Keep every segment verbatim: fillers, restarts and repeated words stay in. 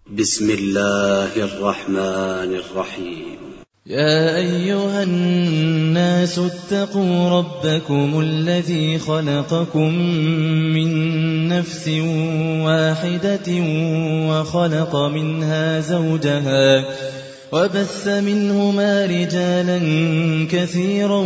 بسم الله الرحمن الرحيم. يا أيها الناس اتقوا ربكم الذي خلقكم من نفس واحدة وخلق منها زوجها وبث منهما رجالا كثيرا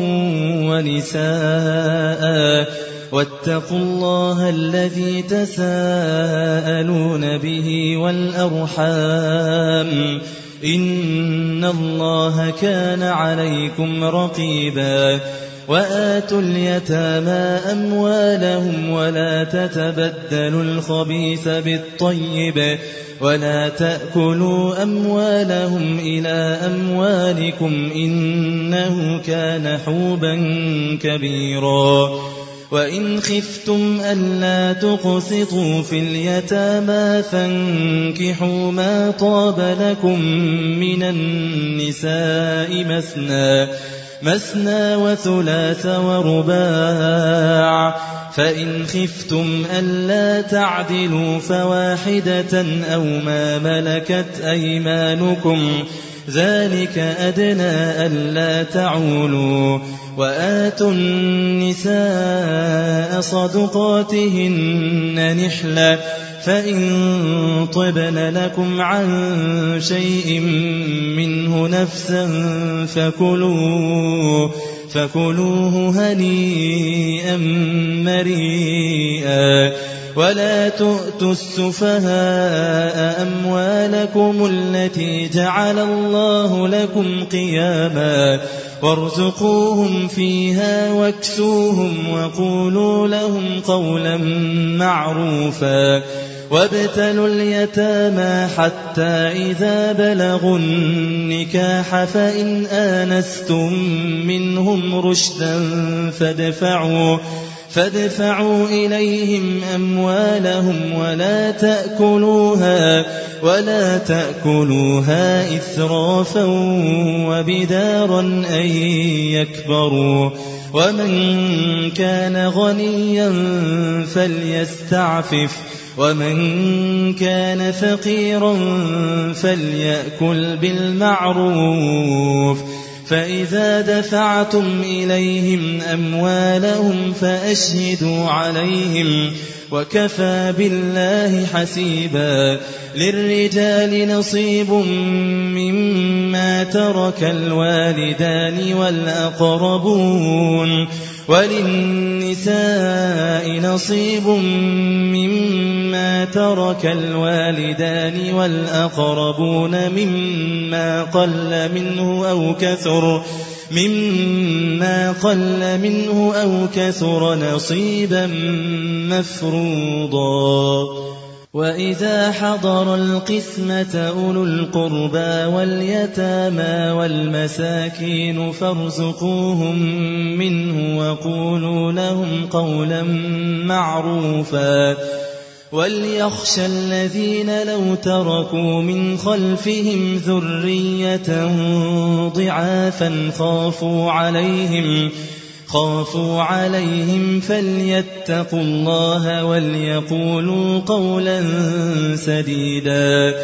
ونساء واتقوا الله الذي تساءلون به والأرحام إن الله كان عليكم رقيبا. وآتوا اليتامى أموالهم ولا تتبدلوا الخبيث بالطيب ولا تأكلوا أموالهم إلى أموالكم إنه كان حوبا كبيرا. وإن خفتم ألا تقسطوا في اليتامى فانكحوا ما طاب لكم من النساء مثنى مثنى وثلاث ورباع، فإن خفتم ألا تعدلوا فواحدة أو ما ملكت أيمانكم ذلك أدنى ألا تعولوا. وآتوا النساء صدقاتهن نحلة فإن طبن لكم عن شيء منه نفسا فكلوه فكلوه هنيئا مريئا. ولا تؤتوا السفهاء أموالكم التي جعل الله لكم قياما وارزقوهم فيها واكسوهم وقولوا لهم قولا معروفا. وابتلوا اليتامى حتى إذا بلغوا النكاح فإن آنستم منهم رشدا فادفعوا فادفعوا إليهم أموالهم ولا تأكلوها ولا تأكلوها إسرافا وبدارا أن يكبروا. ومن كان غنيا فليستعفف ومن كان فقيرا فليأكل بالمعروف. فإذا دفعتم إليهم أموالهم فأشهدوا عليهم وكفى بالله حسيبا. للرجال نصيب مما ترك الوالدان والأقربون وللنساء نصيب مما ترك الوالدان والأقربون مما قل منه أو كثر مما قل منه أو كثر نصيبا مفروضا. وإذا حضر القسمة أولو القربى واليتامى والمساكين فارزقوهم منه وقولوا لهم قولا معروفا. وليخشى الذين لو تركوا من خلفهم ذرية ضعافا خافوا عليهم خافوا عليهم فليتقوا الله وليقولوا قولا سديدا.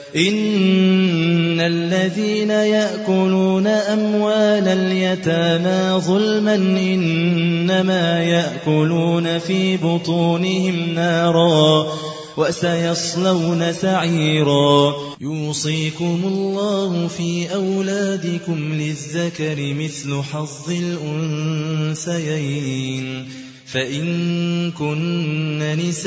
إن الذين يأكلون أموال اليتامى ظلما إنما يأكلون في بطونهم نارا وسيصلون سعيرا. يوصيكم الله في أولادكم للذكر مثل حظ الأنثيين فإن كن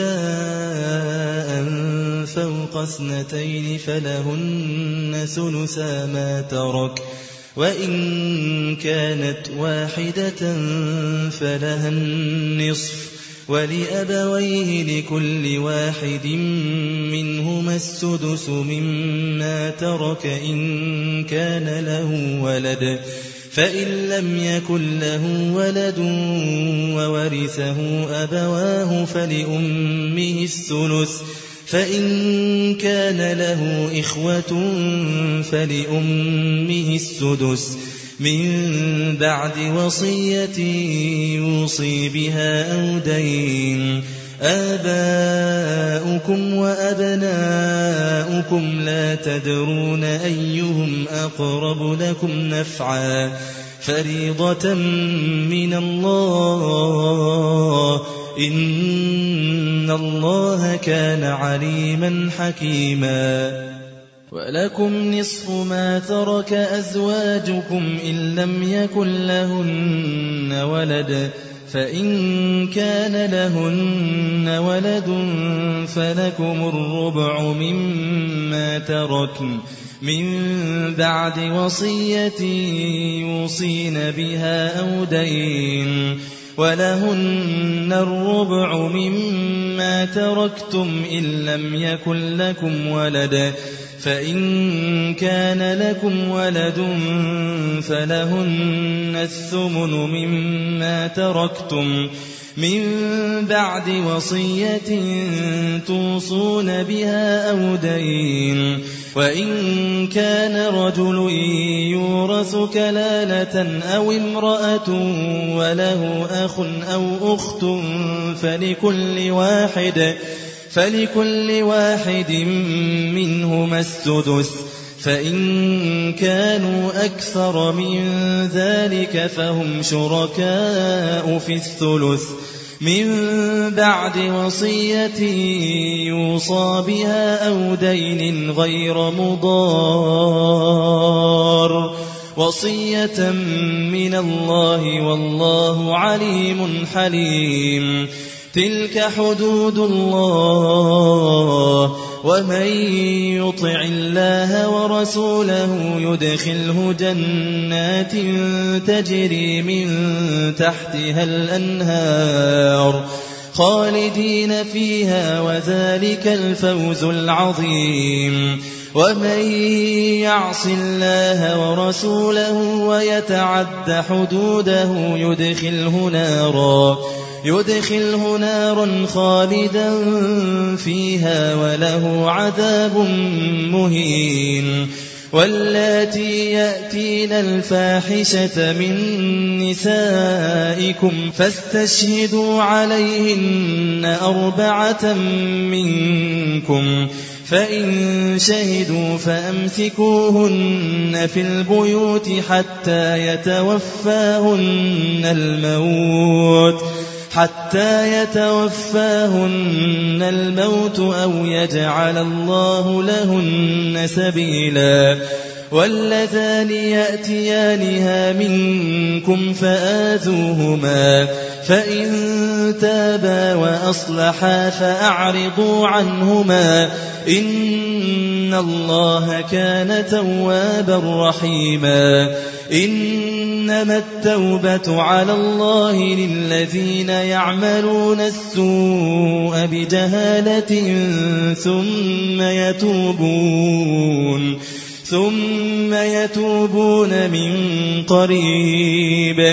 نساء فوق اثنتين فلهن ثلثا ما ترك وإن كانت واحدة فلها النصف ولأبويه لكل واحد منهما السدس مما ترك إن كان له ولد فإن لم يكن له ولد وورثه أبواه فلأمه الثلث فإن كان له إخوة فلأمه السدس من بعد وصية يوصي بها أو دين آباؤكم وأبناؤكم لا تدرون أيهم أقرب لكم نفعا فريضة من الله إن الله كان عليما حكيما ولكم نصف ما ترك أزواجكم إن لم يكن لهن ولد فإن كان لهن ولد فلكم الربع مما تركن من بعد وصية يوصين بها أو دين ولهن الربع مما تركتم إن لم يكن لكم ولد فإن كان لكم ولد فلهن الثمن مما تركتم من بعد وصية توصون بها أو دين وإن كان رجل يورث كلالة أو امرأة وله أخ أو أخت فلكل واحد فلكل واحد منهما السدس فإن كانوا أكثر من ذلك فهم شركاء في الثلث من بعد وصية يوصى بها أو دين غير مضار وصية من الله والله عليم حليم تلك حدود الله ومن يطع الله ورسوله يدخله جنات تجري من تحتها الأنهار خالدين فيها وذلك الفوز العظيم ومن يعص الله ورسوله ويتعد حدوده يدخله نارا يدخله نارا خالدا فيها وله عذاب مهين واللاتي يأتين الفاحشة من نسائكم فاستشهدوا عليهن أربعة منكم فإن شهدوا فأمسكوهن في البيوت حتى يتوفاهن الموت حتى يتوفاهن الموت أو يجعل الله لهن سبيلا واللذان يأتيانها منكم فآذوهما فإن تابا وأصلحا فأعرضوا عنهما إن الله كان توابا رحيما إنما التوبة على الله للذين يعملون السوء بجهالة ثم يتوبون ثم يتوبون من قريب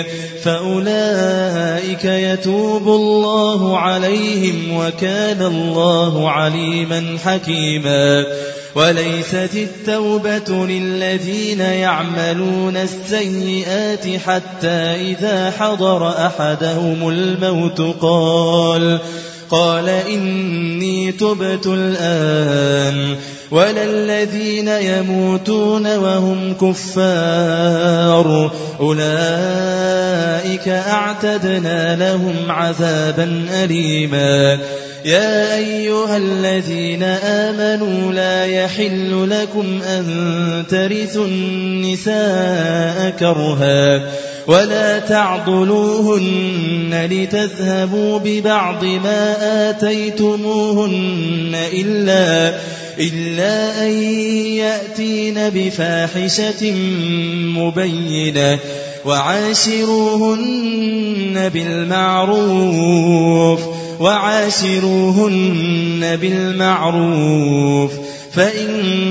فأولئك يتوب الله عليهم وكان الله عليما حكيما وليست التوبة للذين يعملون السيئات حتى إذا حضر أحدهم الموت قال قال إني تبت الآن ولا الذين يموتون وهم كفار أولئك أعتدنا لهم عذابا أليما يا أيها الذين آمنوا لا يحل لكم أن ترثوا النساء كرها ولا تعضلوهن لتذهبوا ببعض ما آتيتموهن إلا إلا أن يأتين بفاحشة مبينة وعاشروهن بالمعروف وعاشروهن بالمعروف فإن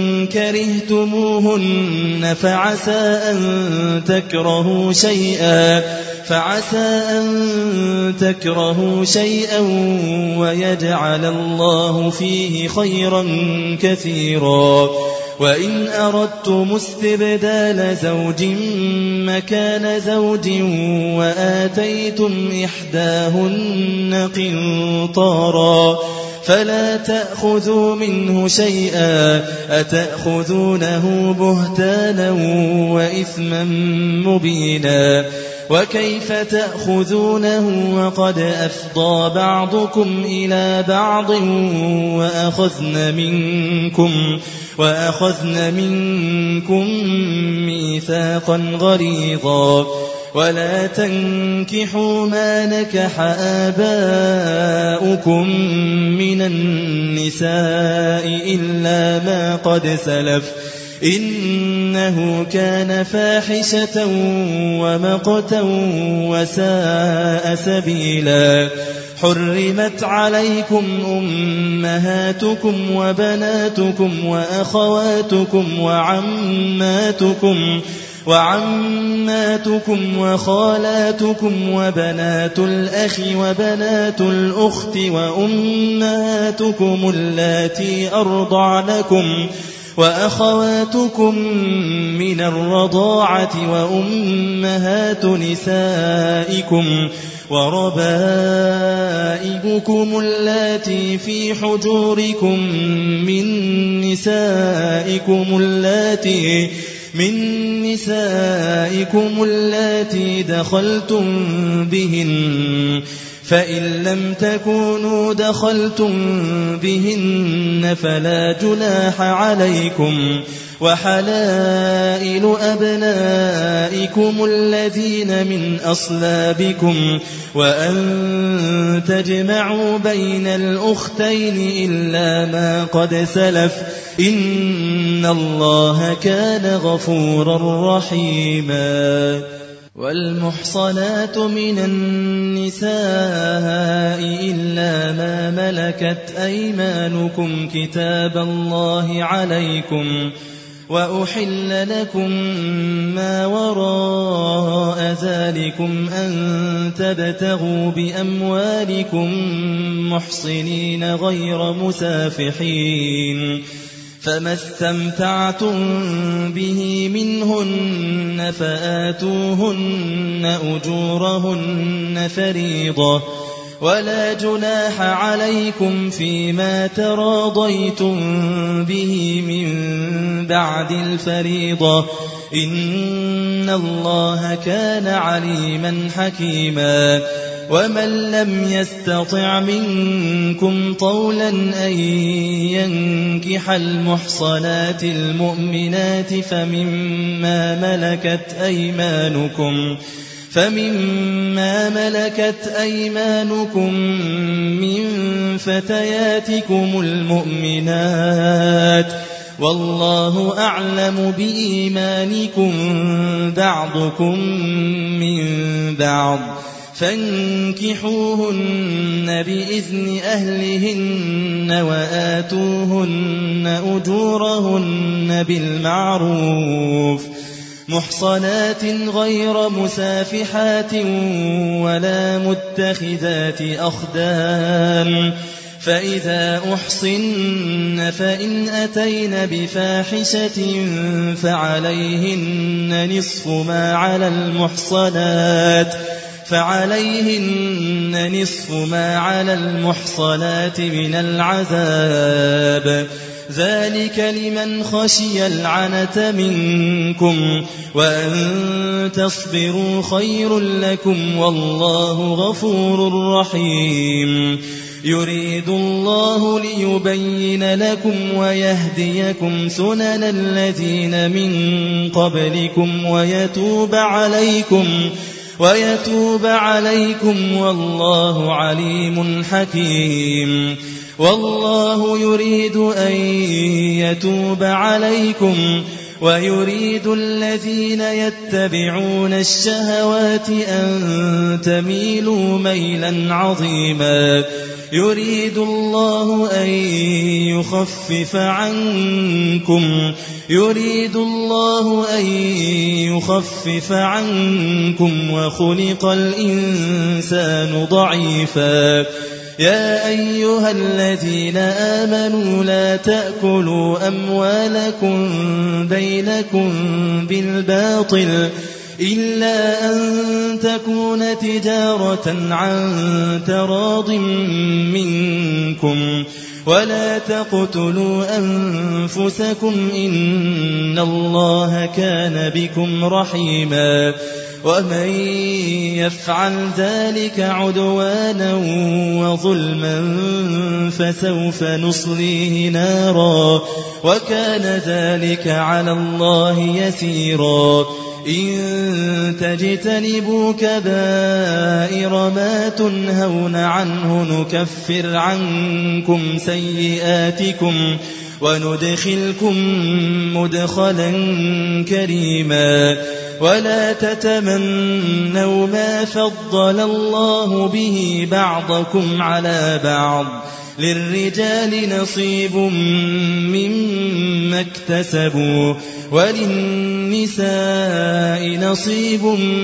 كرهتموهن فعسى أن تكرهوا شيئا فعسى أن تكرهوا شيئا ويجعل الله فيه خيرا كثيرا وإن أردتم استبدال زوج مكان زوج وآتيتم إحداهن قنطارا فلا تأخذوا منه شيئا أتأخذونه بهتانا وإثما مبينا وكيف تأخذونه وقد أفضى بعضكم إلى بعض وأخذن منكم وأخذن منكم ميثاقا غليظا ولا تنكحوا ما نكح آباؤكم من النساء إلا ما قد سلف إنه كان فاحشة ومقتا وساء سبيلا حرمت عليكم أمهاتكم وبناتكم وأخواتكم وعماتكم وعماتكم وخالاتكم وبنات الأخ وبنات الأخت وأمهاتكم اللاتي أرضعنكم وأخواتكم من الرضاعة وأمهات نسائكم وربائبكم اللاتي في حجوركم من نسائكم اللاتي من نسائكم اللاتي دخلتم بهن فإن لم تكونوا دخلتم بهن فلا جناح عليكم وحلائل أبنائكم الذين من أصلابكم وأن تجمعوا بين الأختين إلا ما قد سلف إن الله كان غفورا رحيما والمحصنات من النساء إلا ما ملكت أيمانكم كتاب الله عليكم وأحل لكم ما وراء ذلكم أن تبتغوا بأموالكم محصنين غير مسافحين فما استمتعتم به منهن فآتوهن أجورهن فريضة ولا جناح عليكم فيما تراضيتم به من بعد الفريضة إن الله كان عليما حكيما ومن لم يستطع منكم طولا أن ينكح المحصنات المؤمنات فمما ملكت أيمانكم فمما ملكت أيمانكم من فتياتكم المؤمنات والله أعلم بإيمانكم بعضكم من بعض فانكحوهن بإذن أهلهن وآتوهن أجورهن بالمعروف محصنات غير مسافحات ولا متخذات أخدان فإذا أحصن فإن أتين بفاحشة فعليهن نصف ما على المحصنات فعليهن نصف ما على المحصنات من العذاب ذلك لمن خشي العنة منكم وأن تصبروا خير لكم والله غفور رحيم يريد الله ليبين لكم ويهديكم سنن الذين من قبلكم ويتوب عليكم ويتوب عليكم والله عليم حكيم والله يريد أن يتوب عليكم ويريد الذين يتبعون الشهوات أن تميلوا ميلا عظيما يريد الله أن يخفف عنكم يريد الله أن يخفف عنكم وخلق الإنسان ضعيفا يا أيها الذين آمنوا لا تأكلوا أموالكم بينكم بالباطل إلا أن تكون تجارة عن تراض منكم ولا تقتلوا أنفسكم إن الله كان بكم رحيما ومن يفعل ذلك عدوانا وظلما فسوف نصليه نارا وكان ذلك على الله يسيرا إن تجتنبوا كبائر ما تنهون عنه نكفر عنكم سيئاتكم وندخلكم مدخلا كريما ولا تتمنوا ما فضل الله به بعضكم على بعض للرجال نصيب مما اكتسبوا وللنساء نصيب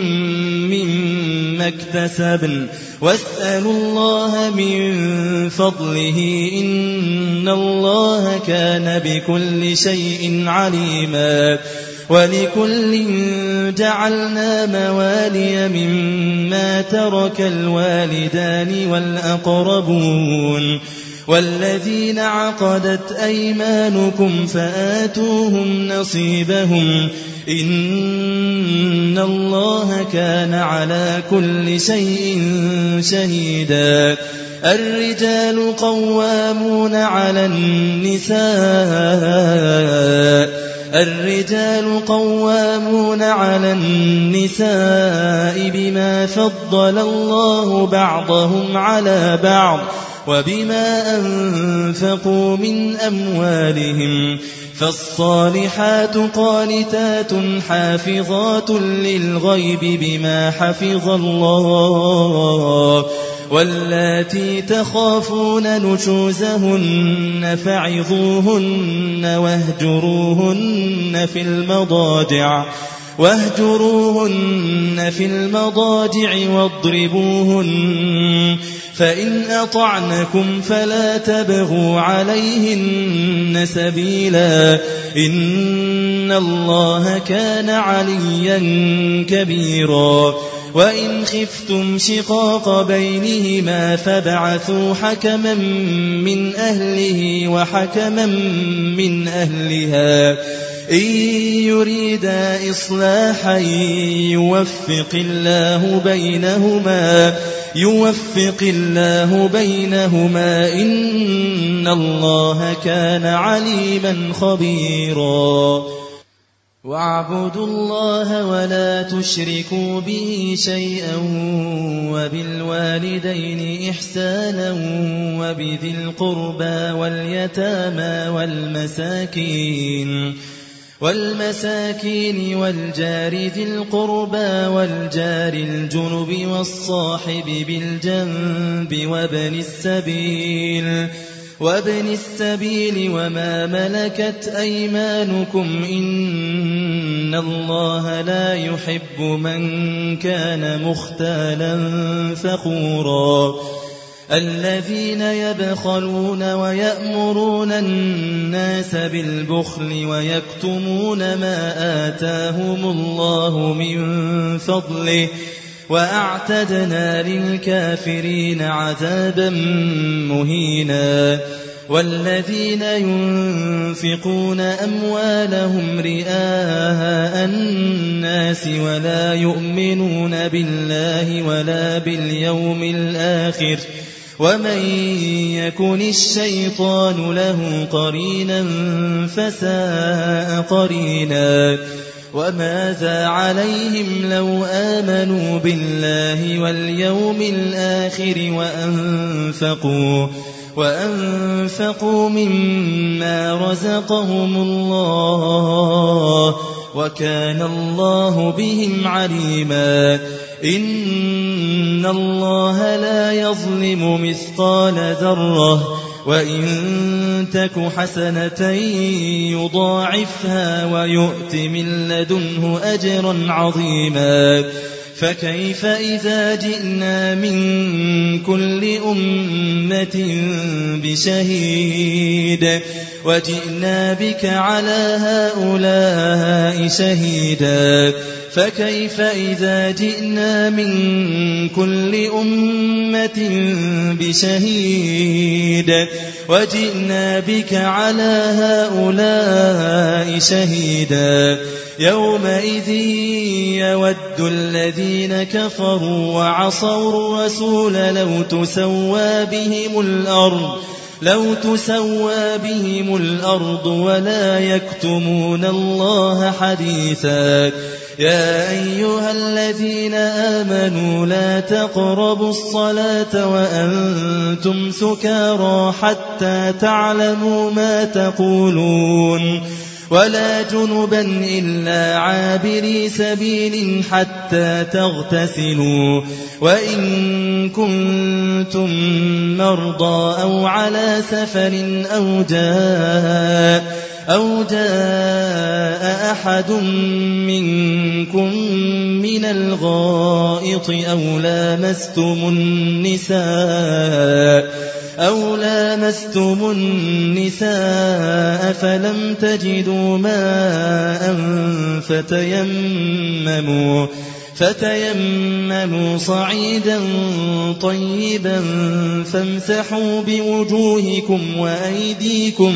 مما اكتسبن واسألوا الله من فضله إن الله كان بكل شيء عليما ولكل جعلنا موالي مما ترك الوالدان والأقربون والذين عقدت أيمانكم فآتوهم نصيبهم إن الله كان على كل شيء شهيدا الرجال قوامون على النساء الرجال قوامون على النساء بما فضل الله بعضهم على بعض وبما أنفقوا من أموالهم فالصالحات قانتات حافظات للغيب بما حفظ الله واللاتي تخافون نشوزهن فعظوهن واهجروهن في المضاجع واهجروهن في المضاجع واضربوهن فإن أطعنكم فلا تبغوا عليهن سبيلا إن الله كان عليا كبيرا وإن خفتم شقاق بينهما فابعثوا حكما من أهله وحكما من أهلها إن يريدا إصلاحا يوفق الله بينهما يوفق الله بينهما إن الله كان عليما خبيرا واعبدوا الله ولا تشركوا به شيئا وبالوالدين إحسانا وبذي القربى واليتامى والمساكين والمساكين والجار ذي القربى والجار الجنب والصاحب بالجنب وابن السبيل وابن السبيل وما ملكت أيمانكم إن الله لا يحب من كان مختالا فخورا الذين يبخلون ويأمرون الناس بالبخل ويكتمون ما آتاهم الله من فضله وأعتدنا للكافرين عذابا مهينا والذين ينفقون أموالهم رئاء الناس ولا يؤمنون بالله ولا باليوم الآخر ومن يكن الشيطان له قرينا فساء قرينا وماذا عليهم لو آمنوا بالله واليوم الآخر وأنفقوا وأنفقوا مما رزقهم الله وكان الله بهم عليما إن الله لا يظلم مثقال ذرة وإن تك حسنة يضاعفها ويؤت من لدنه أجرا عظيما فكيف إذا جئنا من كل أمة بشهيد وجئنا بك على هؤلاء شهيدا فكيف إذا جئنا من كل أمة بشهيد وجئنا بك على هؤلاء شهيدا يومئذ يود الذين كفروا وعصوا الرسول لو تسوى بهم الأرض لو تسوى بهم الأرض ولا يكتمون الله حديثا يا أيها الذين آمنوا لا تقربوا الصلاة وأنتم سكارى حتى تعلموا ما تقولون ولا جنبا إلا عابري سبيل حتى تغتسلوا وإن كنتم مرضى أو على سفر أو جاء أو جاء أحد منكم من الغائط أو لامستم النساء أو لامستم النساء فلم تجدوا ماء فتيمموا فتيمموا صعيدا طيبا فامسحوا بوجوهكم وأيديكم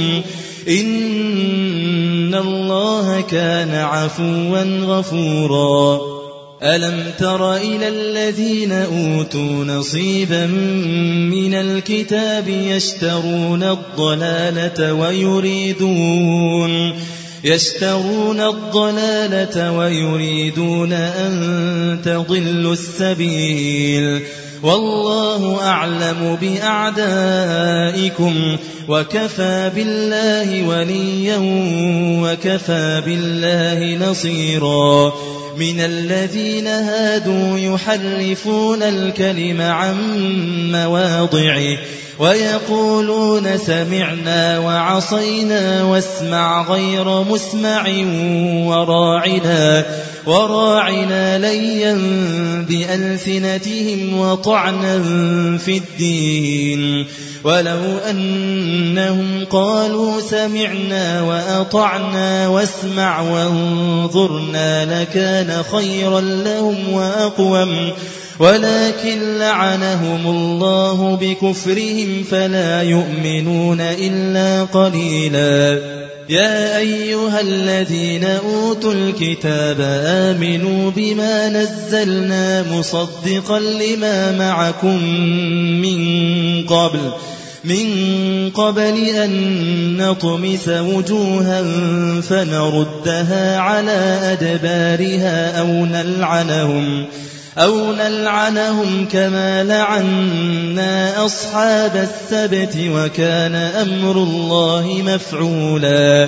إن الله كان عفوا غفورا ألم تر إلى الذين أوتوا نصيبا من الكتاب يشترون الضلالة ويريدون يشترون الضلالة ويريدون أن تضلوا السبيل والله أعلم بأعدائكم وكفى بالله وليا وكفى بالله نصيرا من الذين هادوا يحرفون الكلم عن مواضعه ويقولون سمعنا وعصينا واسمع غير مسمع وراعنا وراعنا ليا بألسنتهم وطعنا في الدين ولو أنهم قالوا سمعنا وأطعنا واسمع وانظرنا لكان خيرا لهم وأقوم ولكن لعنهم الله بكفرهم فلا يؤمنون إلا قليلا يا أيها الذين أوتوا الكتاب آمنوا بما نزلنا مصدقا لما معكم من قبل من قبل أن نطمس وجوها فنردها على أدبارها أو نلعنهم أو نلعنهم كما لعنا أصحاب السبت وكان أمر الله مفعولا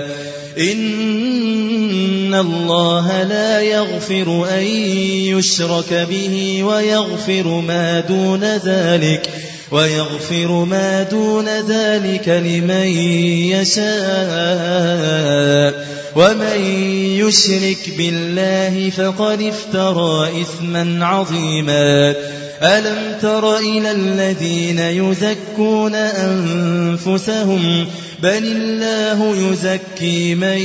إن الله لا يغفر أن يشرك به ويغفر ما دون ذلك ويغفر ما دون ذلك لمن يشاء ومن يشرك بالله فقد افترى إثما عظيما ألم تر إلى الذين يزكون أنفسهم بل الله يزكي من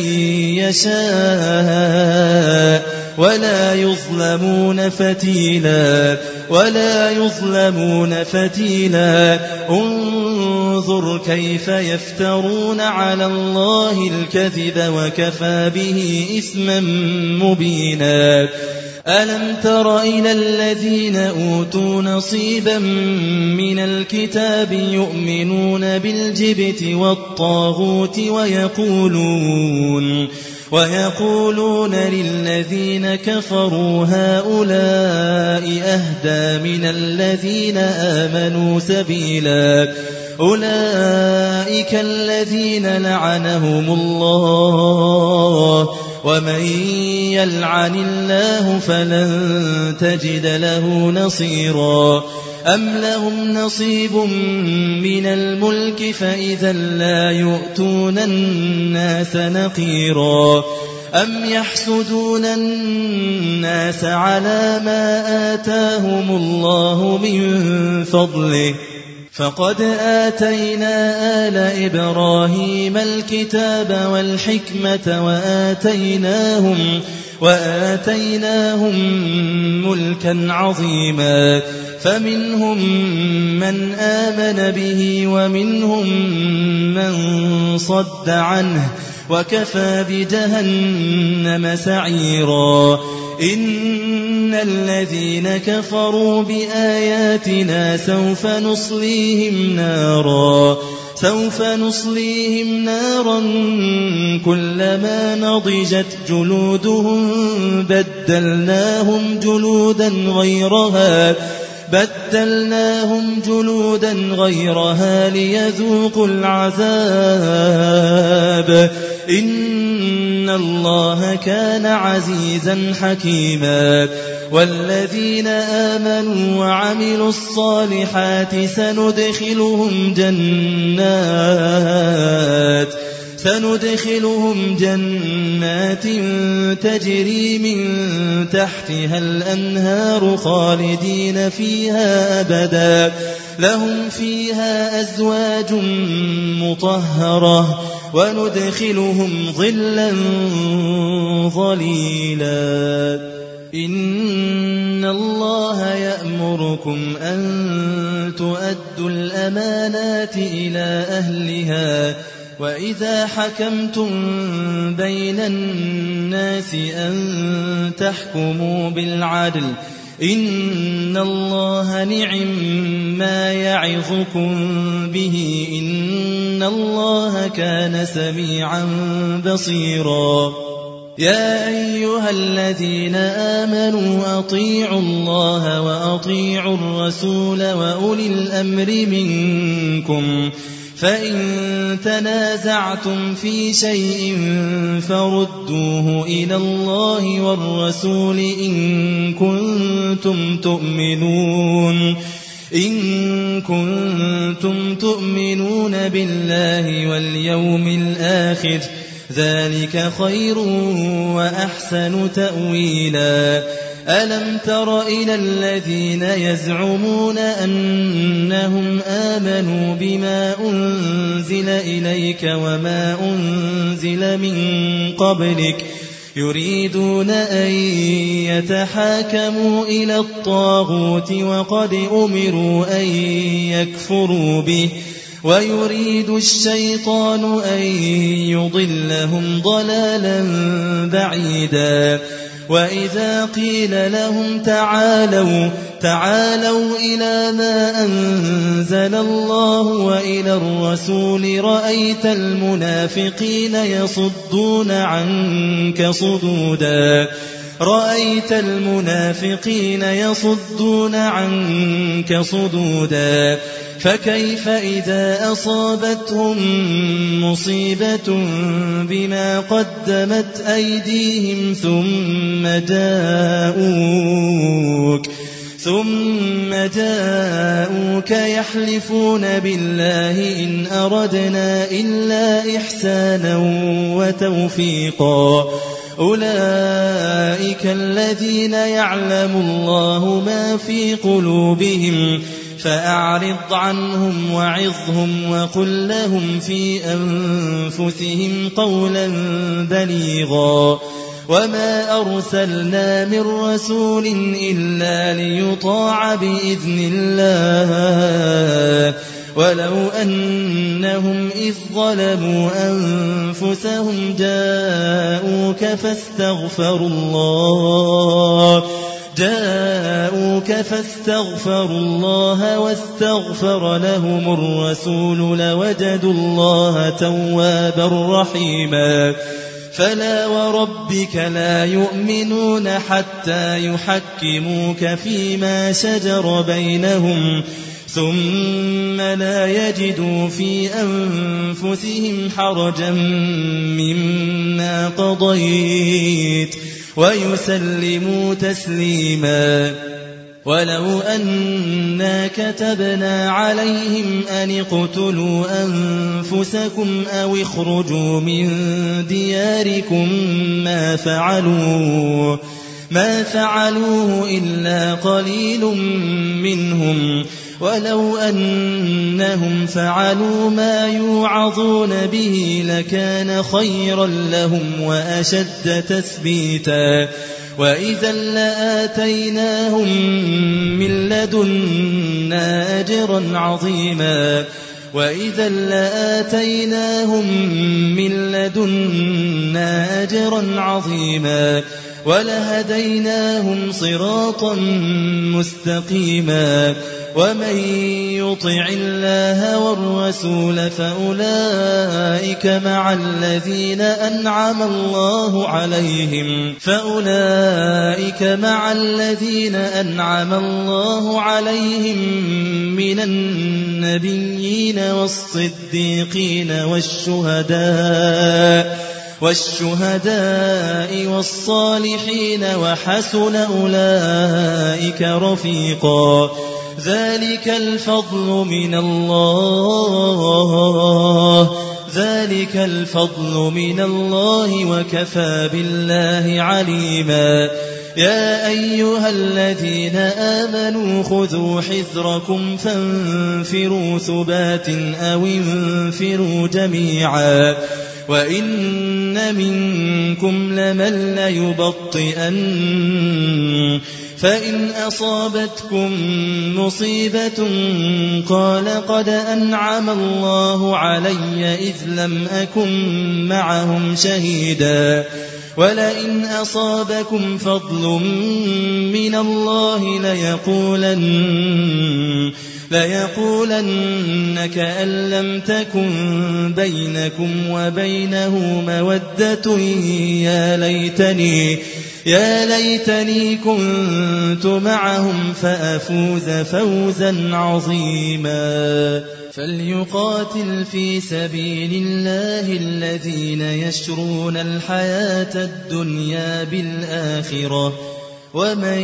يشاء ولا يظلمون فتيلا ولا يظلمون فتيلا انظر كيف يفترون على الله الكذب وكفى به إثما مبينا ألم تر إلى الذين أوتوا نصيبا من الكتاب يؤمنون بالجبت والطاغوت ويقولون ويقولون للذين كفروا هؤلاء أهدى من الذين آمنوا سبيلا أولئك الذين لعنهم الله ومن يلعن الله فلن تجد له نصيرا أم لهم نصيب من الملك فإذا لا يؤتون الناس نقيرا أم يحسدون الناس على ما آتاهم الله من فضله فقد آتينا آل إبراهيم الكتاب والحكمة وآتيناهم, وآتيناهم ملكا عظيما فمنهم من آمن به ومنهم من صد عنه وكفى بجهنم سعيرا إن الذين كفروا بآياتنا سوف نصليهم نارا سوف نصليهم نارا كلما نضجت جلودهم بدلناهم جلودا غيرها بدلناهم جلودا غيرها ليذوقوا العذاب إن الله كان عزيزا حكيما والذين آمنوا وعملوا الصالحات سندخلهم جنات سندخلهم جنات تجري من تحتها الأنهار خالدين فيها أبدا لهم فيها أزواج مطهرة وندخلهم ظلا ظليلا إن الله يأمركم أن تؤدوا الأمانات إلى أهلها وإذا حكمتم بين الناس أن تحكموا بالعدل إن الله نعم ما يعظكم به إن الله كان سميعا بصيرا يا أيها الذين آمنوا أطيعوا الله وأطيعوا الرسول وأولي الأمر منكم فإن تنازعتم في شيء فردوه إلى الله والرسول إن كنتم تؤمنون إن كنتم تؤمنون بالله واليوم الآخر ذلك خير وأحسن تأويلا ألم تر إلى الذين يزعمون أنهم آمنوا بما أنزل إليك وما أنزل من قبلك يريدون أن يتحاكموا إلى الطاغوت وقد أمروا أن يكفروا به ويريد الشيطان أن يضلهم ضلالا بعيدا وإذا قيل لهم تعالوا تعالوا إلى ما أنزل الله وإلى الرسول رأيت المنافقين يصدون عنك صدودا رأيت المنافقين يصدون عنك صدودا فكيف إذا أصابتهم مصيبة بما قدمت أيديهم ثم جاءوك ثم جاءوك يحلفون بالله إن أردنا إلا إحسانا وتوفيقا أولئك الذين يعلم الله ما في قلوبهم فأعرض عنهم وعظهم وقل لهم في أنفسهم قولا بليغا وما أرسلنا من رسول إلا ليطاع بإذن الله ولو أنهم إذ ظلموا أنفسهم جاءوك فاستغفروا الله جاءوك فاستغفروا الله واستغفر لهم الرسول لوجدوا الله توابا رحيما فلا وربك لا يؤمنون حتى يحكموك فيما شجر بينهم ثم لا يجدوا في أنفسهم حرجا مما قضيت ويسلموا تسليما ولو أنا كتبنا عليهم أن اقتلوا أنفسكم أو اخرجوا من دياركم ما فعلوه ما فعلوه إلا قليل منهم ولو أنهم فعلوا ما يوعظون به لكان خيرا لهم وأشد تثبيتا وإذا لآتيناهم من لدنا أجرا عظيما وإذا لآتيناهم من لدنا أجرا عظيما ولهديناهم صراطا مستقيما ومن يطع الله والرسول فأولئك مع الذين أنعم الله عليهم فأولئك مع الذين أنعم الله عليهم من النبيين والصديقين والشهداء والشهداء والصالحين وحسن أولئك رفيقا ذلك الفضل من الله ذلك الفضل من الله وكفى بالله عليما يا أيها الذين آمنوا خذوا حذركم فانفروا ثبات أو انفروا جميعا وإن منكم لمن ليبطئن فإن أصابتكم مصيبة قال قد أنعم الله علي إذ لم أكن معهم شهيدا ولئن أصابكم فضل من الله ليقولن ليقولن كأن لم تكن بينكم وبينه مودة يا ليتني يا ليتني كنت معهم فأفوز فوزا عظيما فليقاتل في سبيل الله الذين يشرون الحياة الدنيا بالآخرة ومن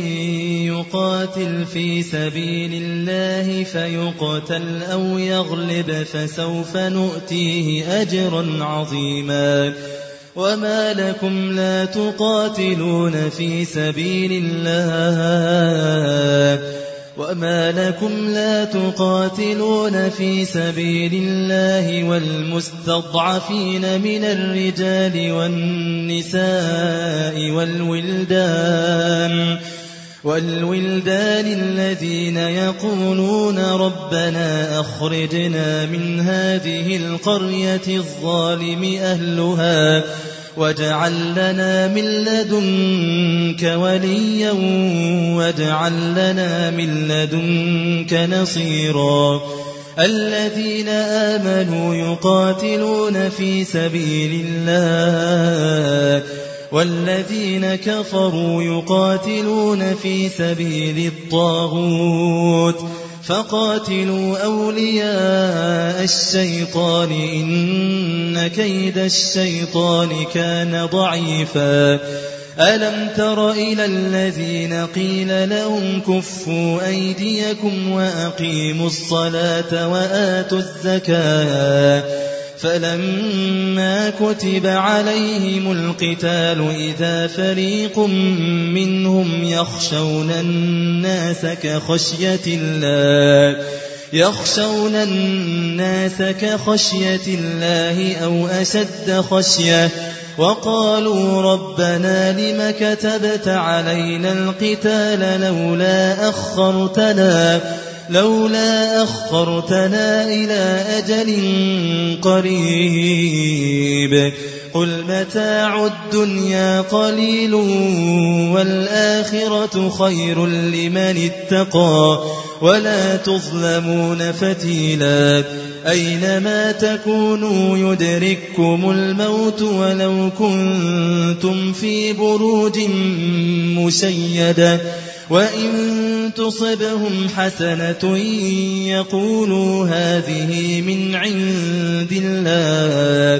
يقاتل في سبيل الله فيقتل أو يغلب فسوف نؤتيه أجرا عظيما وما لكم لا تقاتلون في سبيل الله وما لكم لا تقاتلون في سبيل الله والمستضعفين من الرجال والنساء والولدان والولدان الذين يقولون ربنا أخرجنا من هذه القرية الظالم أهلها واجعل لنا من لدنك وليا واجعل لنا من لدنك نصيرا الذين آمنوا يقاتلون في سبيل الله والذين كفروا يقاتلون في سبيل الطاغوت فقاتلوا أولياء الشيطان إن كيد الشيطان كان ضعيفا ألم تر إلى الذين قيل لهم كفوا أيديكم وأقيموا الصلاة وآتوا الزكاة فلما كتب عليهم القتال إذا فريق منهم يخشون الناس كخشية الله يخشون الناس كخشية الله أو أشد خشية وقالوا ربنا لم كتبت علينا القتال لولا أخرتنا لولا أخرتنا إلى أجل قريب قل متاع الدنيا قليل والآخرة خير لمن اتقى ولا تظلمون فتيلا أينما تكونوا يدرككم الموت ولو كنتم في بروج مشيدة وإن تصبهم حسنة يقولوا هذه من عند الله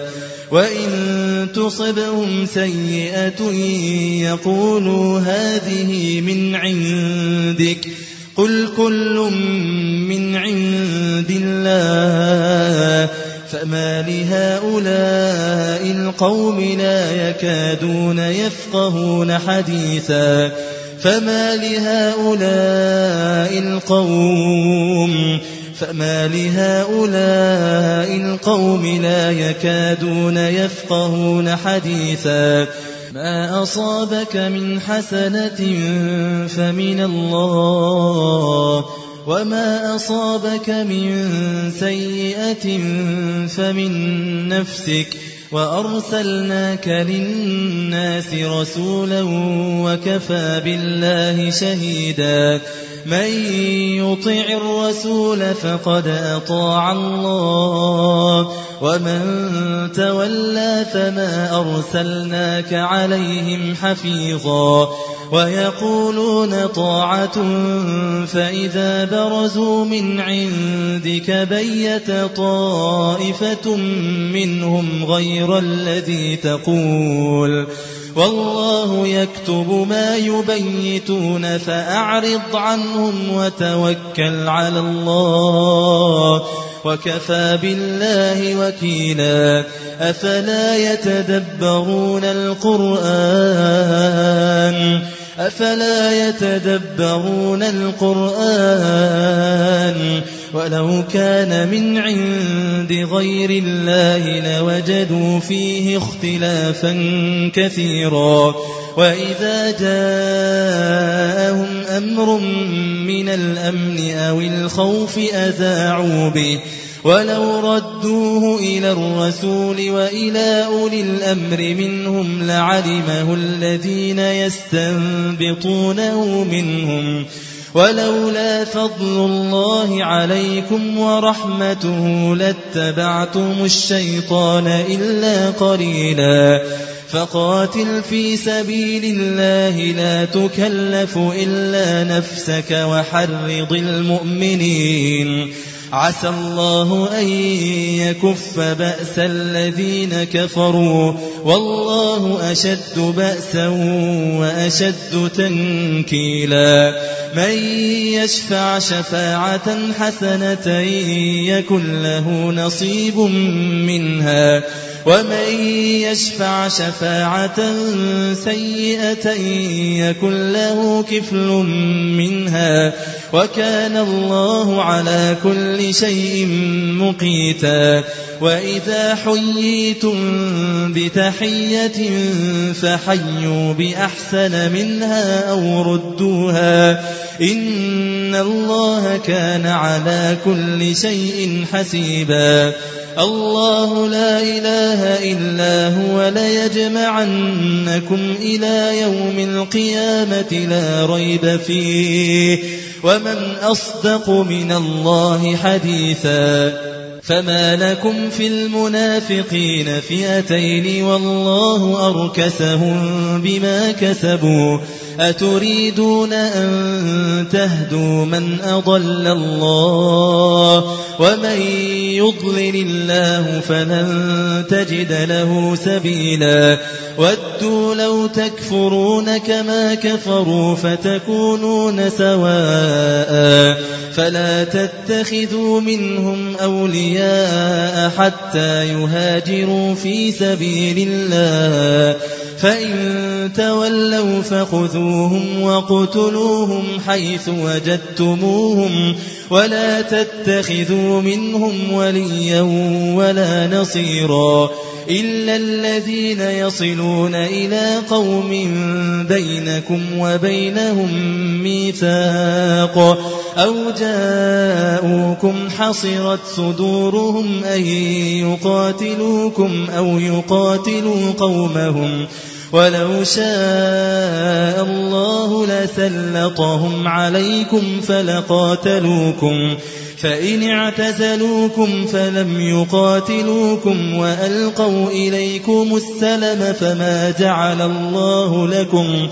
وإن تصبهم سيئة يقولوا هذه من عندك قل كل من عند الله فما لهؤلاء القوم لا يكادون يفقهون حديثا فما لهؤلاء القوم فما لهؤلاء القوم لا يكادون يفقهون حديثا ما أصابك من حسنة فمن الله وما أصابك من سيئة فمن نفسك وأرسلناك للناس رسولا وكفى بالله شهيدا من يطع الرسول فقد أطاع الله ومن تولى فما أرسلناك عليهم حفيظا ويقولون طاعة فإذا برزوا من عندك بيت طائفة منهم غير الذي تقول والله يكتب ما يبيتون فأعرض عنهم وتوكل على الله وكفى بالله وكيلا أفلا يتدبرون القرآن أفلا يتدبرون القرآن ولو كان من عند غير الله لوجدوا فيه اختلافا كثيرا وإذا جاءهم أمر من الأمن أو الخوف أذاعوا به ولو ردوه إلى الرسول وإلى أولي الأمر منهم لعلمه الذين يستنبطونه منهم ولولا فضل الله عليكم ورحمته لاتبعتم الشيطان إلا قليلا فقاتل في سبيل الله لا تكلف إلا نفسك وحرض المؤمنين عسى الله أن يكف بأس الذين كفروا والله أشد بأسا وأشد تنكيلا من يشفع شفاعة حسنة يكن له نصيب منها ومن يشفع شفاعة سيئة يكن له كفل منها وكان الله على كل شيء مقيتا وإذا حييتم بتحية فحيوا بأحسن منها أو ردوها إن الله كان على كل شيء حسيبا الله لا إله إلا هو ليجمعنكم إلى يوم القيامة لا ريب فيه ومن أصدق من الله حديثا فما لكم في المنافقين فئتين والله أركسهم بما كسبوا أتريدون أن تهدوا من أضل الله ومن يضلل الله فلن تجد له سبيلا ودوا لو تكفرون كما كفروا فتكونون سواء فلا تتخذوا منهم أولياء حتى يهاجروا في سبيل الله فإن تولوا فخذوهم وقتلوهم حيث وجدتموهم ولا تتخذوا منهم وليا ولا نصيرا إلا الذين يصلون إلى قوم بينكم وبينهم ميثاق أو جاءوكم حصرت صدورهم أن يقاتلوكم أو يقاتلوا قومهم ولو شاء الله لسلطهم عليكم فلقاتلوكم فإن اعتزلوكم فلم يقاتلوكم وألقوا إليكم السلم فما جعل الله لكم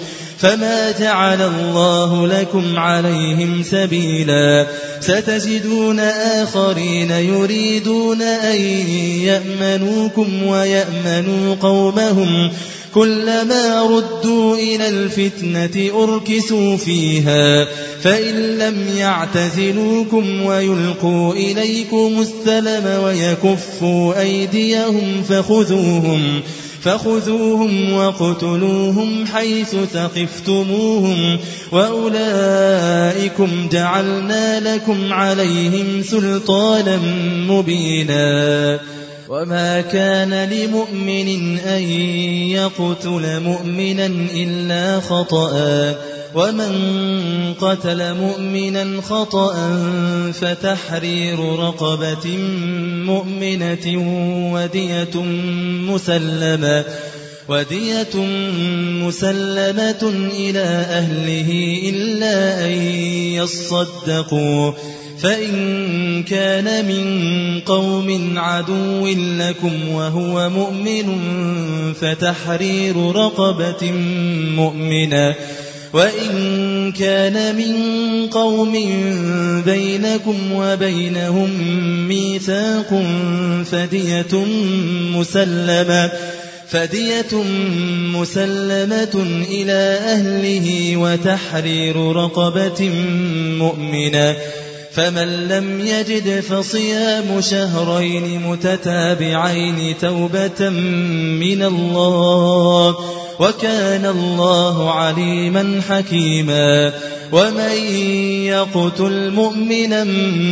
فما جعل الله لكم عليهم سبيلا ستجدون آخرين يريدون أن يأمنوكم ويأمنوا قومهم كلما ردوا إلى الفتنة أركسوا فيها فإن لم يعتزلوكم ويلقوا إليكم السلم ويكفوا أيديهم فخذوهم فخذوهم واقتلوهم حيث ثقفتموهم وأولئكم جعلنا لكم عليهم سلطانا مبينا وما كان لمؤمن أن يقتل مؤمنا إلا خطأ ومن قتل مؤمنا خطأ فتحرير رقبة مؤمنة ودية مسلمة ودية مسلمة إلى أهله إلا أن يصدقوا فإن كان من قوم عدو لكم وهو مؤمن فتحرير رقبة مؤمنة وإن كان من قوم بينكم وبينهم ميثاق فدية مسلمة فدية مسلمة إلى أهله وتحرير رقبة مؤمنة فمن لم يجد فصيام شهرين متتابعين توبة من الله وكان الله عليما حكيما ومن يقتل مؤمنا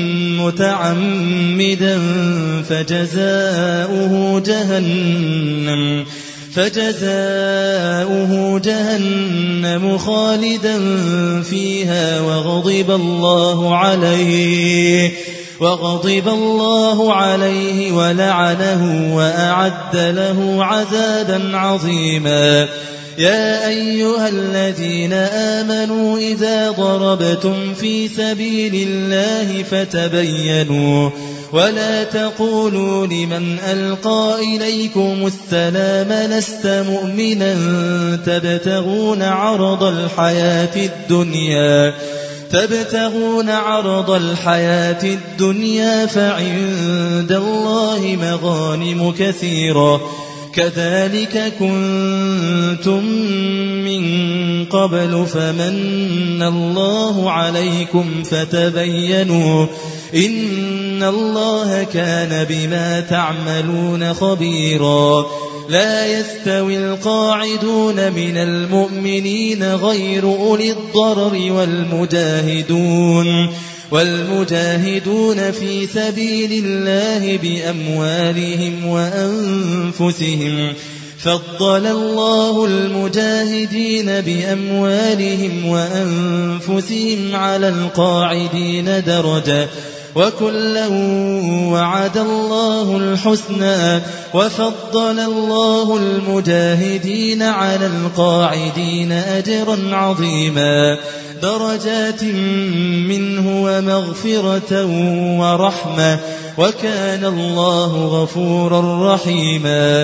متعمدا فجزاؤه جهنم فجزاؤه جهنم خالدا فيها وغضب الله عليه وغضب الله عليه ولعنه وأعد له عذابا عظيما يا أيها الذين آمنوا إذا ضربتم في سبيل الله فتبينوا ولا تقولوا لمن ألقى إليكم السلام لست مؤمنا تبتغون عرض الحياة الدنيا تبتغون عرض الحياة الدنيا فعند الله مغانم كثيرة كذلك كنتم من قبل فمن الله عليكم فتبينوا إن الله كان بما تعملون خبيرا لا يستوي القاعدون من المؤمنين غير أولي الضرر والمجاهدون والمجاهدون في سبيل الله بأموالهم وأنفسهم فضل الله المجاهدين بأموالهم وأنفسهم على القاعدين درجة وكلا وعد الله الحسنى وفضل الله المجاهدين على القاعدين أجرا عظيما درجات منه ومغفرة ورحمة وكان الله غفورا رحيما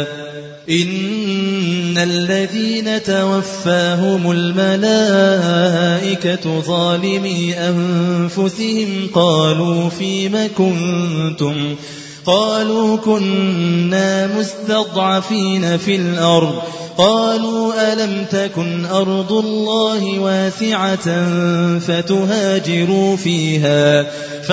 إن الذين توفاهم الملائكة ظالمي أنفسهم قالوا فيم كنتم قالوا كنا مستضعفين في الأرض قالوا ألم تكن أرض الله واسعة فتهاجروا فيها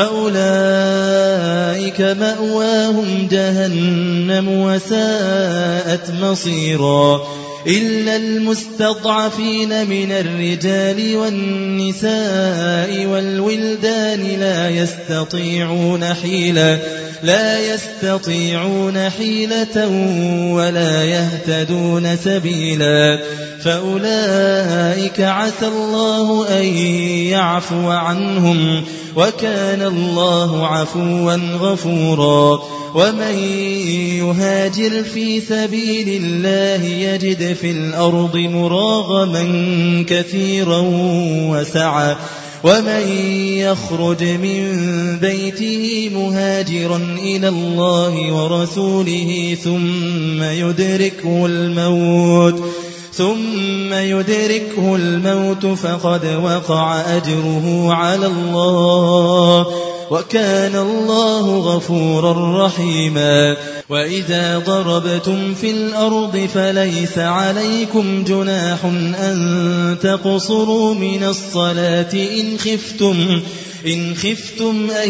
فأولئك مأواهم جهنم وساءت مصيرا إلا المستضعفين من الرجال والنساء والولدان لا يستطيعون حيلة لا يستطيعون حيلة ولا يهتدون سبيلا فأولئك عسى الله أن يعفو عنهم وكان الله عفوا غفورا ومن يهاجر في سبيل الله يجد في الأرض مراغما كثيرا وسعا ومن يخرج من بيته مهاجرا إلى الله ورسوله ثم يدركه الموت ثم يدركه الموت فقد وقع أجره على الله وكان الله غفورا رحيما. وإذا ضربتم في الأرض فليس عليكم جناح أن تقصروا من الصلاة إن خفتم إن خفتم أن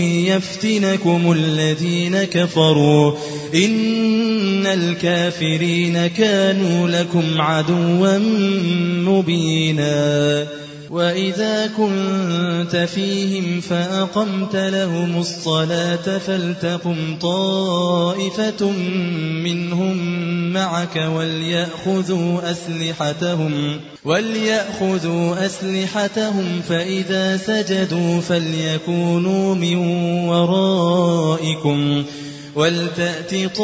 يفتنكم الذين كفروا إن الكافرين كانوا لكم عدوا مبينا. وإذا كنت فيهم فأقمت لهم الصلاة فلتقم طائفة منهم معك وليأخذوا أسلحتهم وليأخذوا أسلحتهم فإذا سجدوا فليكونوا من ورائكم ولتأت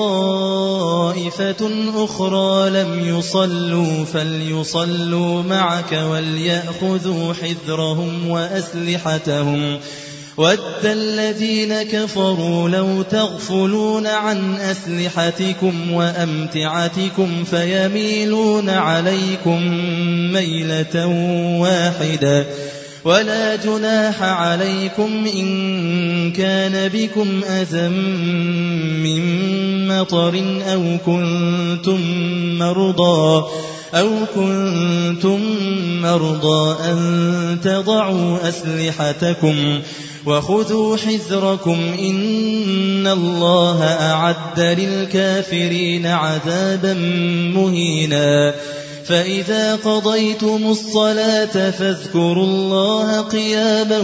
طائفة أخرى لم يصلوا فليصلوا معك وليأخذوا حذرهم وأسلحتهم ود الذين كفروا لو تغفلون عن أسلحتكم وأمتعتكم فيميلون عليكم ميلة واحدة ولا جناح عليكم إن كان بكم أذى من مطر أو كنتم مرضى أو كنتم مرضى أن تضعوا أسلحتكم وخذوا حذركم إن الله أعد للكافرين عذابا مهينا. فإذا قضيتم الصلاة فاذكروا الله قياما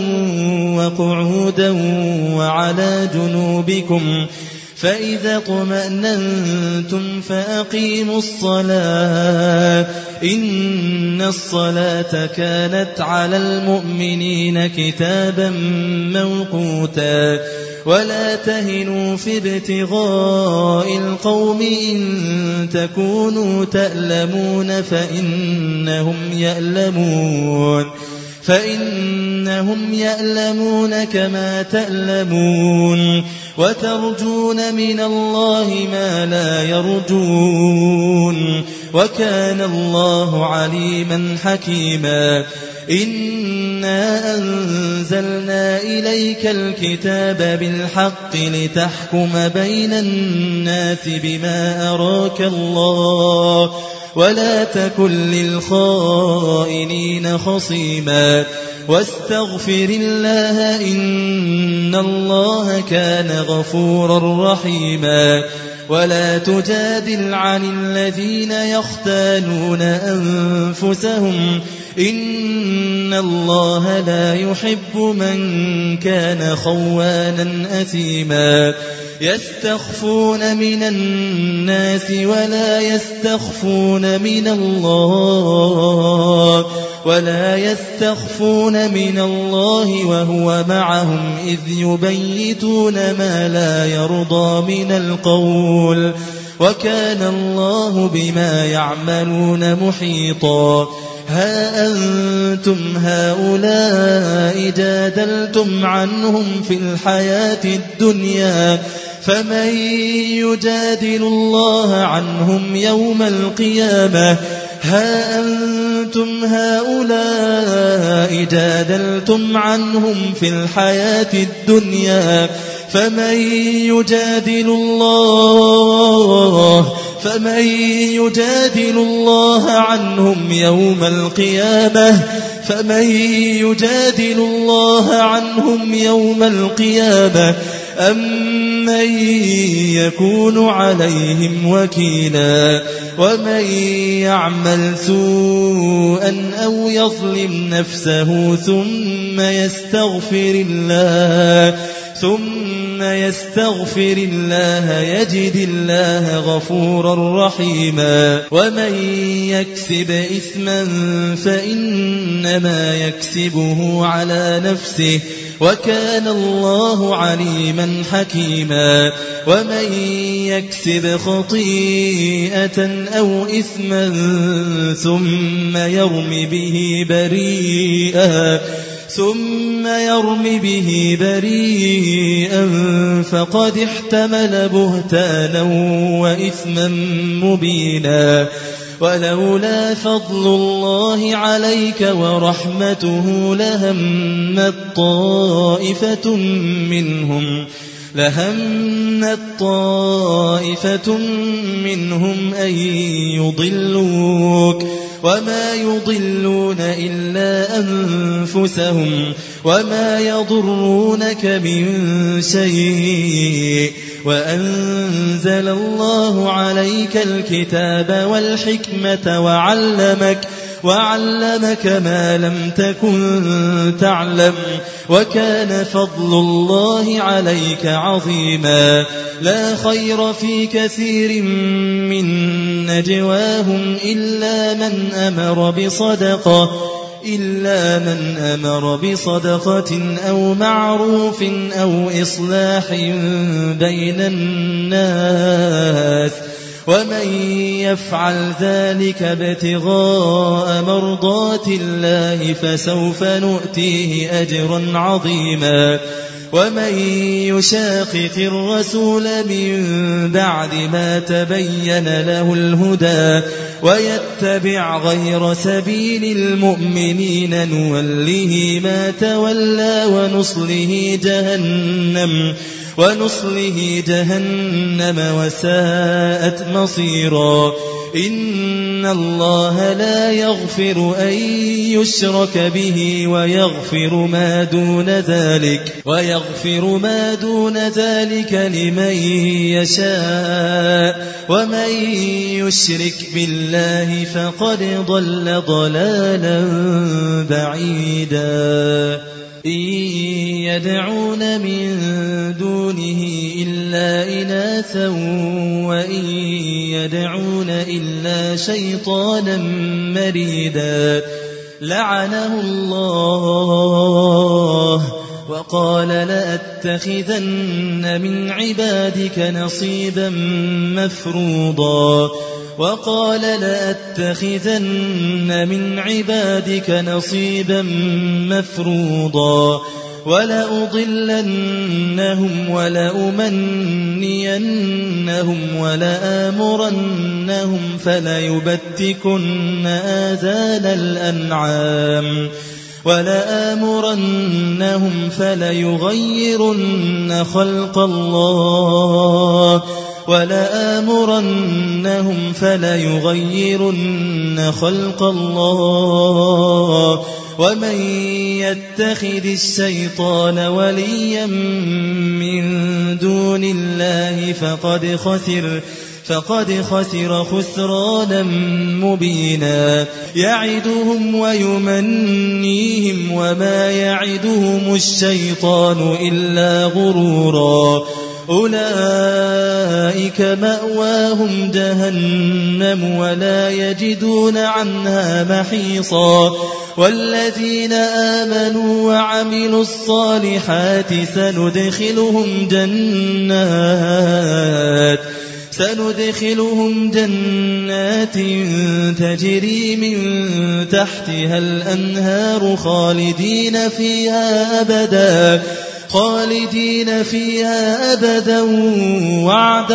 وقعودا وعلى جنوبكم فإذا اطمأننتم فأقيموا الصلاة إن الصلاة كانت على المؤمنين كتابا موقوتا. ولا تهنوا في ابتغاء القوم إن تكونوا تألمون فإنهم يألمون فإنهم يألمون كما تألمون وترجون من الله ما لا يرجون وكان الله عليما حكيما. إنا أنزلنا إليك الكتاب بالحق لتحكم بين الناس بما أراك الله ولا تكن للخائنين خصيما واستغفر الله إن الله كان غفورا رحيما. ولا تجادل عن الذين يختانون أنفسهم إن الله لا يحب من كان خوانا أثيما. يستخفون من الناس ولا يستخفون من الله ولا يستخفون من الله وهو معهم إذ يبيتون ما لا يرضى من القول وكان الله بما يعملون محيطا. ها أنتم هؤلاء جادلتم عنهم في الحياة الدنيا فمن يجادل الله عنهم يوم القيامة ها أنتم هؤلاء جادلتم عنهم في الحياة الدنيا فمن يجادل الله فمن يجادل الله عنهم يوم القيامة فمن يجادل الله عنهم يوم القيامة أمن يكون عليهم وكيلا. ومن يعمل سوءا أو يظلم نفسه ثم يستغفر الله ثم يستغفر الله يجد الله غفورا رحيما. ومن يكسب إثما فإنما يكسبه على نفسه وكان الله عليما حكيما. ومن يكسب خطيئة أو إثما ثم يرم به بريئا ثم يرم به بريئا فقد احتمل بهتانا وإثما مبينا. ولولا فضل الله عليك ورحمته لهمت طائفة منهم لهمت طائفة منهم أن يضلوك وما يضلون إلا أنفسهم وما يضرونك من شيء وأنزل الله عليك الكتاب والحكمة وعلمك وعلمك ما لم تكن تعلم وكان فضل الله عليك عظيما لا خير في كثير من نجواهم إلا من أمر بصدقة إلا من أمر بصدقة أو معروف أو إصلاح بين الناس ومن يفعل ذلك ابتغاء مرضات الله فسوف نؤتيه أجرا عظيما ومن يشاقق الرسول من بعد ما تبين له الهدى ويتبع غير سبيل المؤمنين نوله ما تولى ونصله جهنم ونصله جهنم وساءت مصيرا إن الله لا يغفر أن يشرك به ويغفر ما دون ذلك ويغفر ما دون ذلك لمن يشاء ومن يشرك بالله فقد ضل ضلالا بعيدا إن يدعون من دونه إلا إناثا وإن يدعون إلا شيطانا مريدا لعنه الله وقال لأتخذن من عبادك نصيبا مفروضا وقال لأتخذن من عبادك نصيبا مفروضا ولأضلنهم ولأمنينهم ولآمرنهم فليبتكن آذان الأنعام ولآمرنهم فليغيرن خلق الله ولآمرنهم فليغيرن خلق الله ومن يتخذ الشيطان وليا من دون الله فقد خسر فقد خسر خسرانا مبينا يعدهم ويمنيهم وما يعدهم الشيطان إلا غرورا أولئك مأواهم جهنم ولا يجدون عنها محيصا والذين آمنوا وعملوا الصالحات سندخلهم جنات سندخلهم جنات تجري من تحتها الأنهار خالدين فيها أبدا خالدين فيها أبدا وعد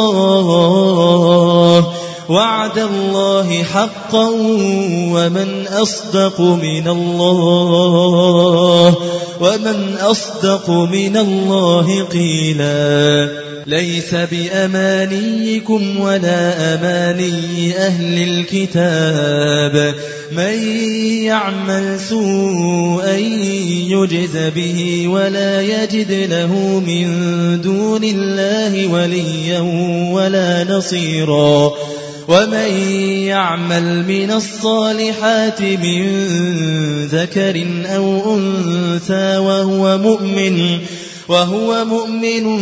الله وعد الله حقا ومن أصدق من الله ومن أصدق من الله قيلا ليس بأمانيكم ولا أماني أهل الكتاب من يعمل سوءا يجز به ولا يجد له من دون الله وليا ولا نصيرا ومن يعمل من الصالحات من ذكر أو أنثى وهو مؤمن وهو مؤمن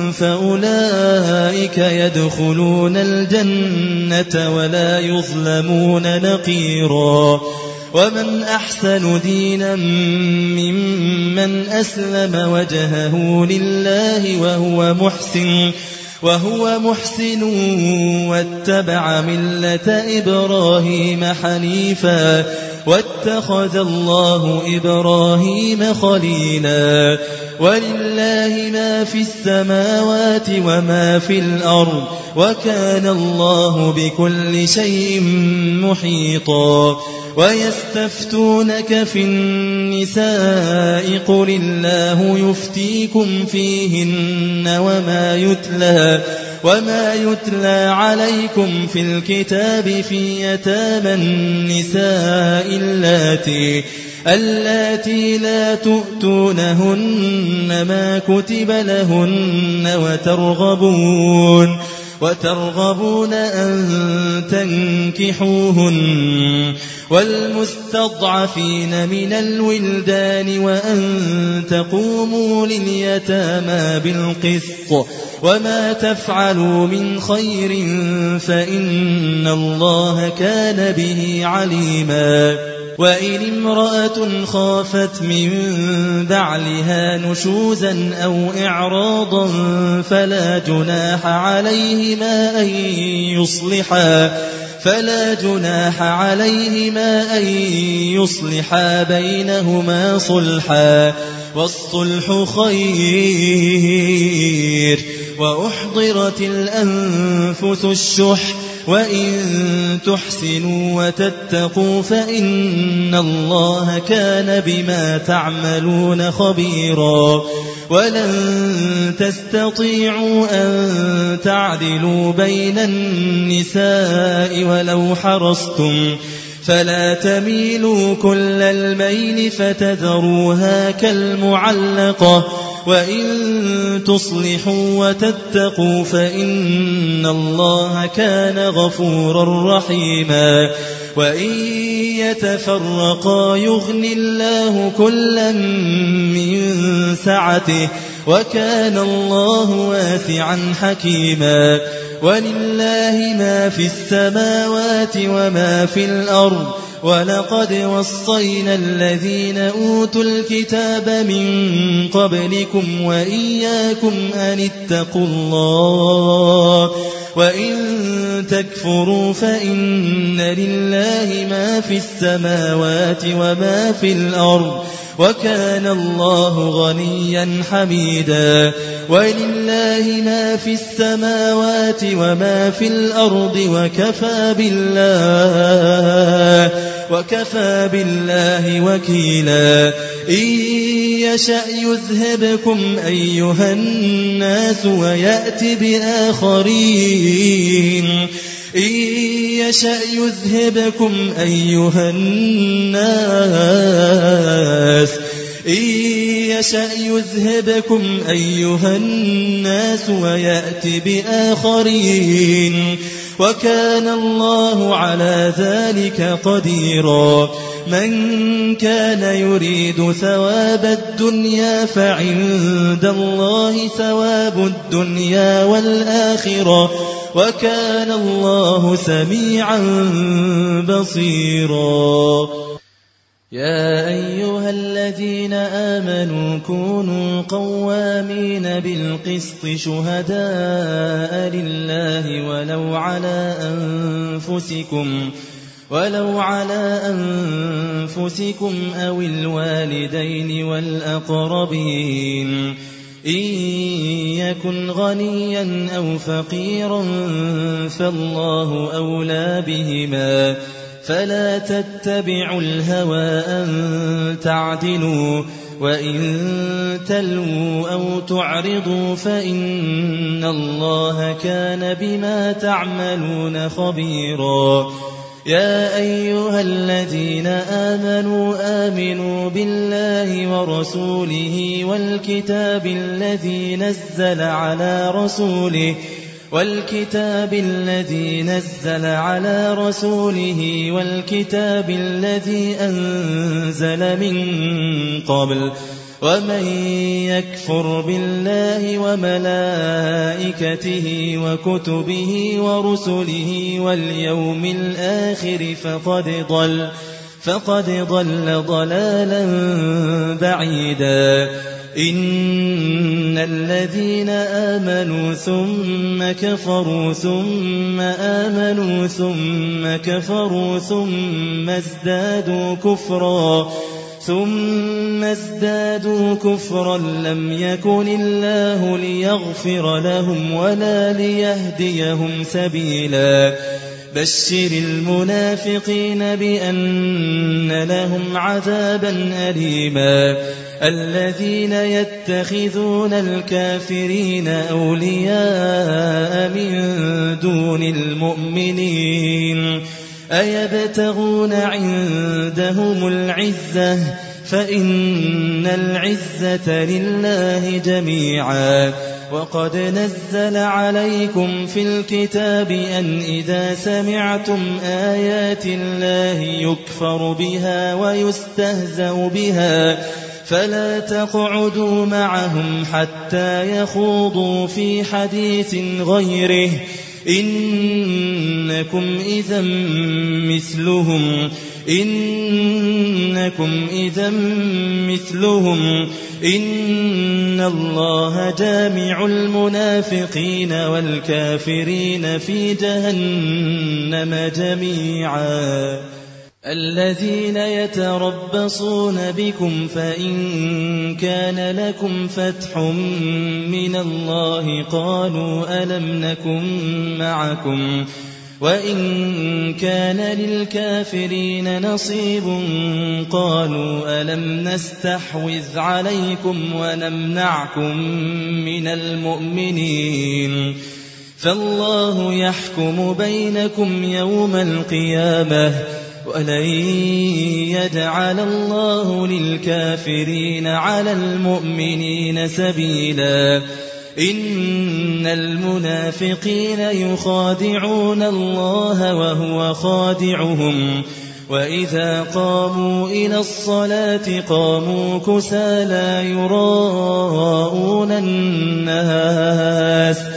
فأولئك يدخلون الجنة ولا يظلمون نقيرا ومن أحسن دينا ممن أسلم وجهه لله وهو محسن وهو محسن واتبع ملة إبراهيم حنيفا واتخذ الله إبراهيم خليلا ولله ما في السماوات وما في الأرض وكان الله بكل شيء محيطا ويستفتونك في النساء قل الله يفتيكم فيهن وما يتلى وما يتلى عليكم في الكتاب في يتامى النساء اللاتي اللاتي لا تؤتونهن ما كتب لهن وترغبون وترغبون أن تنكحوهن والمستضعفين من الولدان وأن تقوموا لليتامى بالقسط وما تفعلوا من خير فإن الله كان به عليما وإن امرأة خافت من بعلها نشوزا أو إعراضا فلا جناح عليهما أن يصلحا فلا جناح عليهما أن يصلحا بينهما صلحا والصلح خير وأحضرت الأنفس الشح وإن تحسنوا وتتقوا فإن الله كان بما تعملون خبيرا ولن تستطيعوا أن تعدلوا بين النساء ولو حرصتم فلا تميلوا كل الميل فتذروها كالمعلقة وإن تصلحوا وتتقوا فإن الله كان غفورا رحيما وإن يتفرقا يغن الله كلا من سعته وكان الله واسعا حكيما ولله ما في السماوات وما في الأرض ولقد وصينا الذين أوتوا الكتاب من قبلكم وإياكم أن اتقوا الله وإن تكفروا فإن لله ما في السماوات وما في الأرض وكان الله غنيا حميدا ولله ما في السماوات وما في الأرض وكفى بالله وكفى بالله وكيلا إن يشأ يذهبكم أيها الناس ويأت بآخرين إن يشأ يذهبكم أيها الناس إن يشأ يذهبكم أيها الناس ويأت بآخرين وكان الله على ذلك قديرا من كان يريد ثواب الدنيا فعند الله ثواب الدنيا والآخرة وكان الله سميعا بصيرا يا أيها الذين آمنوا كونوا قوامين بالقسط شهداء لله ولو على أنفسكم ولو على أنفسكم أو الوالدين والأقربين إن يكن غنيا أو فقيرا فالله أولى بهما فلا تتبعوا الهوى أن تعدلوا وإن تلووا أو تعرضوا فإن الله كان بما تعملون خبيرا يا أيها الذين آمنوا آمنوا بالله ورسوله والكتاب الذي نزل على رسوله والكتاب الذي نزل على رسوله والكتاب الذي أنزل من قبل ومن يكفر بالله وملائكته وكتبه ورسله واليوم الآخر فقد ضل فقد ضل ضلالا بعيدا إن الذين آمنوا ثم كفروا ثم آمنوا ثم كفروا ثم ازدادوا كفرا ثم ازدادوا كفرا لم يكن الله ليغفر لهم ولا ليهديهم سبيلا بشر المنافقين بأن لهم عذابا أليما الذين يتخذون الكافرين أولياء من دون المؤمنين أيبتغون عندهم العزة فإن العزة لله جميعا وقد نزل عليكم في الكتاب أن إذا سمعتم آيات الله يكفر بها ويستهزأ بها فلا تقعدوا معهم حتى يخوضوا في حديث غيره إنكم إذا مثلهم إنكم إذا مثلهم إن الله جامع المنافقين والكافرين في جهنم جميعا الذين يتربصون بكم فإن كان لكم فتح من الله قالوا ألم نكن معكم وإن كان للكافرين نصيب قالوا ألم نستحوذ عليكم ونمنعكم من المؤمنين فالله يحكم بينكم يوم القيامة ولن يجعل الله للكافرين على المؤمنين سبيلا إن المنافقين يخادعون الله وهو خادعهم وإذا قاموا إلى الصلاة قاموا كسالى يراءون الناس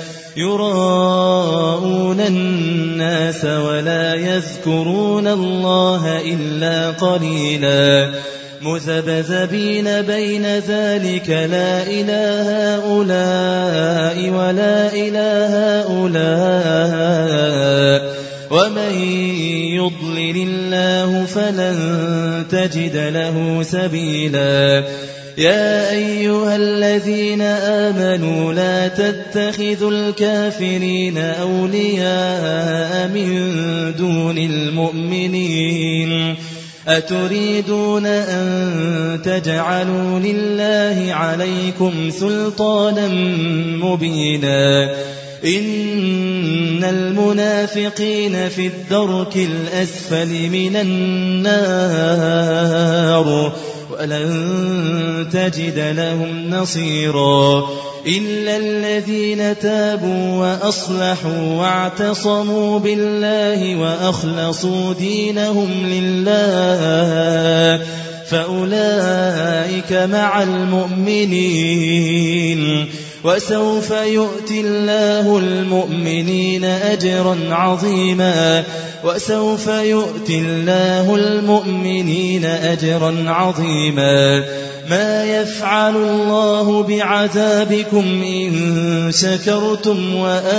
يراءون الناس ولا يذكرون الله إلا قليلا مذبذبين بين ذلك لا إله هؤلاء ولا إله هؤلاء ومن يضلل الله فلن تجد له سبيلا يا أيها الذين آمنوا لا تتخذوا الكافرين أولياء من دون المؤمنين أتريدون أن تجعلوا لله عليكم سلطانا مبينا إن المنافقين في الدرك الأسفل من النار ولن تجد لهم نصيرا إلا الذين تابوا وأصلحوا واعتصموا بالله وأخلصوا دينهم لله فأولئك مع المؤمنين وسوف يؤتي الله المؤمنين أجرا عظيما وسوف يؤتي الله المؤمنين أجرا عظيما ما يفعل الله بعذابكم إن شكرتم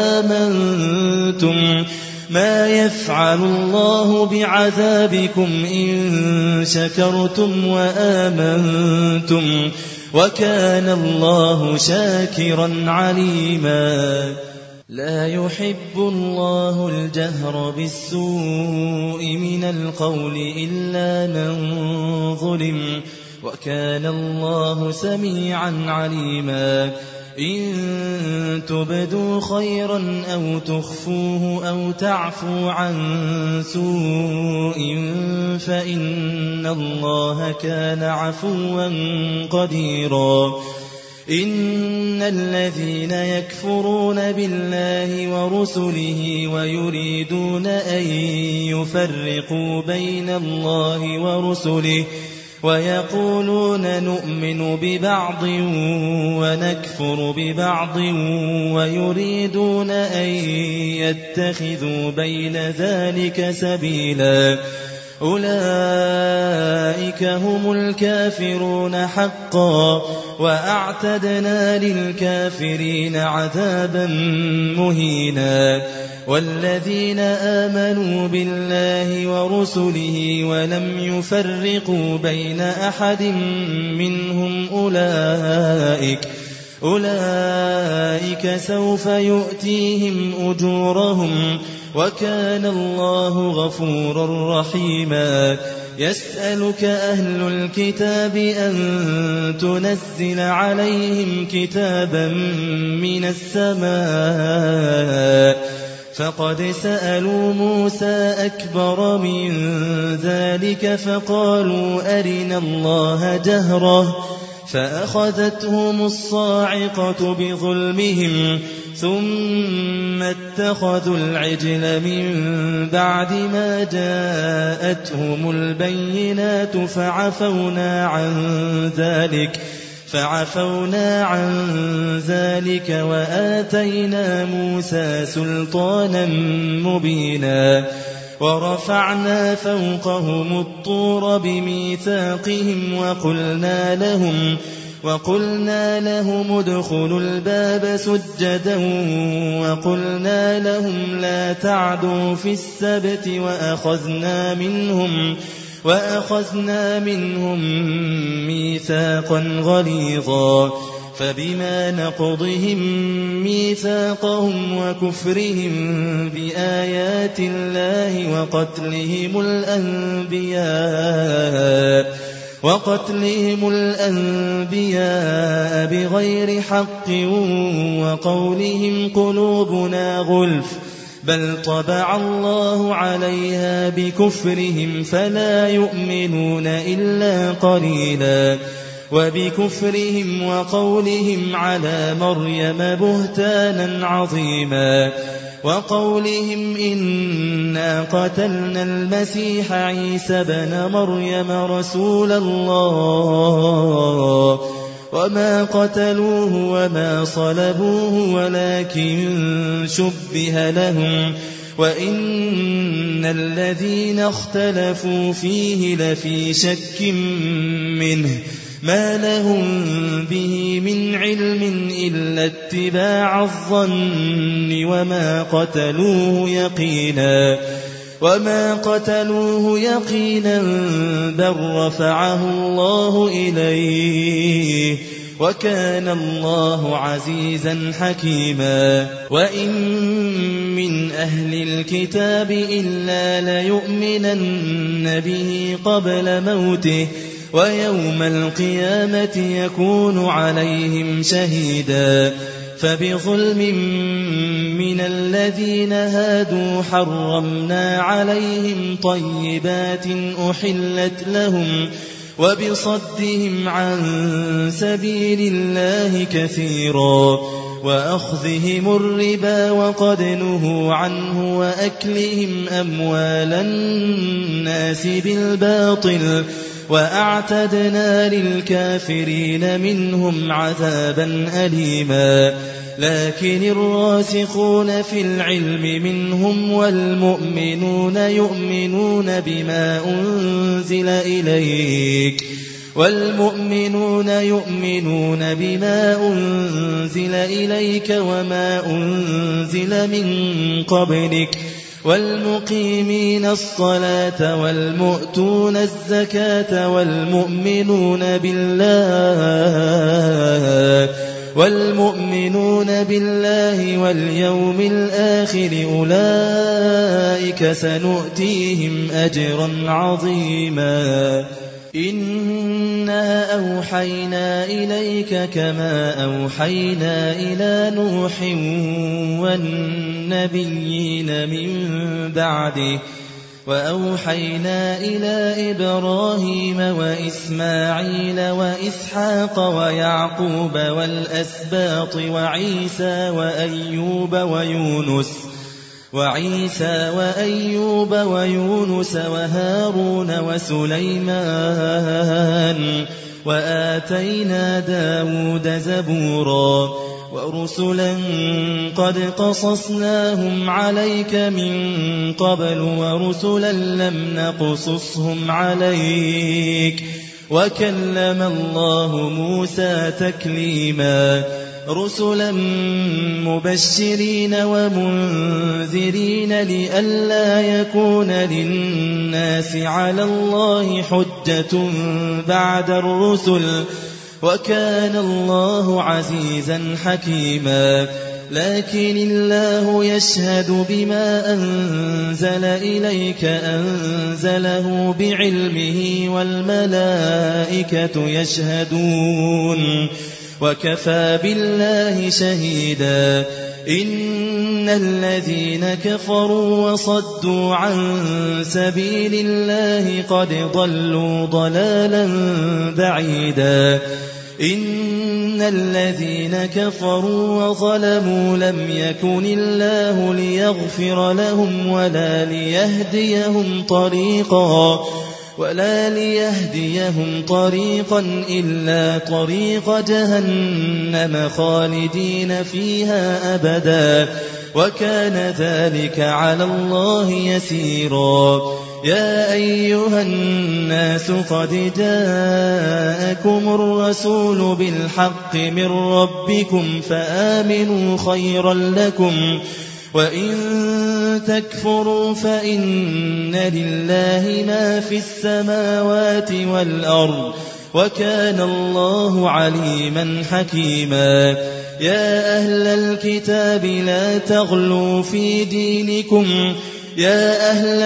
وآمنتم ما يفعل الله بعذابكم إن شكرتم وآمنتم وكان الله شاكرا عليما لا يحب الله الجهر بالسوء من القول إلا من ظلم وكان الله سميعا عليما إن تبدوا خيرا أو تخفوه أو تعفوا عن سوء فإن الله كان عفوا قديرا إن الذين يكفرون بالله ورسله ويريدون أن يفرقوا بين الله ورسله ويقولون نؤمن ببعض ونكفر ببعض ويريدون أن يتخذوا بين ذلك سبيلا أولئك هم الكافرون حقا وأعتدنا للكافرين عذابا مهينا والذين آمنوا بالله ورسله ولم يفرقوا بين أحد منهم أولئك أولئك سوف يؤتيهم أجورهم وكان الله غفورا رحيما يسألك أهل الكتاب أن تنزل عليهم كتابا من السماء فقد سألوا موسى أكبر من ذلك فقالوا أرنا الله جهرة فأخذتهم الصاعقة بظلمهم ثم اتخذوا العجل من بعد ما جاءتهم البينات فعفونا عن ذلك فعفونا عن ذلك وآتينا موسى سلطانا مبينا ورفعنا فوقهم الطور بميثاقهم وقلنا لهم وقلنا لهم ادخلوا الباب سجدا وقلنا لهم لا تعدوا في السبت وأخذنا منهم وأخذنا منهم ميثاقا غليظا فبما نقضهم ميثاقهم وكفرهم بآيات الله وقتلهم الأنبياء وقتلهم الأنبياء بغير حق وقولهم قلوبنا غلف بل طبع الله عليها بكفرهم فلا يؤمنون إلا قليلا وبكفرهم وقولهم على مريم بهتانا عظيما وقولهم إنا قتلنا المسيح عيسى بن مريم رسول الله وما قتلوه وما صلبوه ولكن شبه لهم وإن الذين اختلفوا فيه لفي شك منه ما لهم به من علم إلا اتباع الظن وما قتلوه يقينا وما قتلوه يقينا بل رفعه الله إليه وكان الله عزيزا حكيما وإن من أهل الكتاب إلا ليؤمنن به قبل موته ويوم القيامة يكون عليهم شهيدا فبظلم من الذين هادوا حرمنا عليهم طيبات أحلت لهم وبصدهم عن سبيل الله كثيرا وأخذهم الربا وقد نهوا عنه وأكلهم أموال الناس بالباطل وأعتدنا للكافرين منهم عذابا أليما لكن الراسخون في العلم منهم والمؤمنون يؤمنون بما أنزل إليك والمؤمنون يؤمنون بما أنزل إليك وما أنزل من قبلك والمقيمين الصلاة والمؤتون الزكاة والمؤمنون بالله والمؤمنون بالله واليوم الآخر أولئك سنؤتيهم أجرا عظيما إنا أوحينا إليك كما أوحينا إلى نوح والنبيين من بعده وأوحينا إلى إبراهيم وإسماعيل وإسحاق ويعقوب والأسباط وعيسى وأيوب ويونس وعيسى وأيوب ويونس وهارون وسليمان وآتينا داود زبورا ورسلا قد قصصناهم عليك من قبل ورسلا لم نقصصهم عليك وكلم الله موسى تكليما رسلا مبشرين ومنذرين لئلا يكون للناس على الله حجة بعد الرسل وكان الله عزيزا حكيما لكن الله يشهد بما أنزل إليك أنزله بعلمه والملائكة يشهدون وكفى بالله شهيدا إن الذين كفروا وصدوا عن سبيل الله قد ضلوا ضلالا بعيدا إن الذين كفروا وظلموا لم يكن الله ليغفر لهم ولا ليهديهم طريقا ولا ليهديهم طريقا إلا طريق جهنم خالدين فيها أبدا وكان ذلك على الله يسيرا يا أيها الناس قد جاءكم الرسول بالحق من ربكم فآمنوا خيرا لكم وإن تكفروا فإن لله ما في السماوات والأرض وكان الله عليما حكيما يا أهل الكتاب لا تغلوا في دينكم يا أهل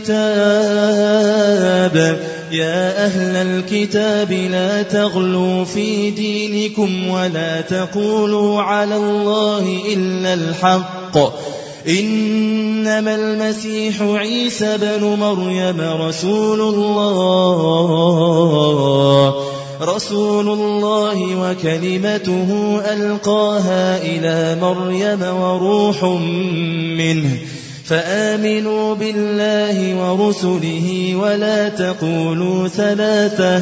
الكتاب يا أهل الكتاب لا تغلوا في دينكم ولا تقولوا على الله إلا الحق إنما المسيح عيسى بن مريم رسول الله رسول الله وكلمته ألقاها إلى مريم وروح منه فآمنوا بالله ورسله ولا تقولوا ثلاثة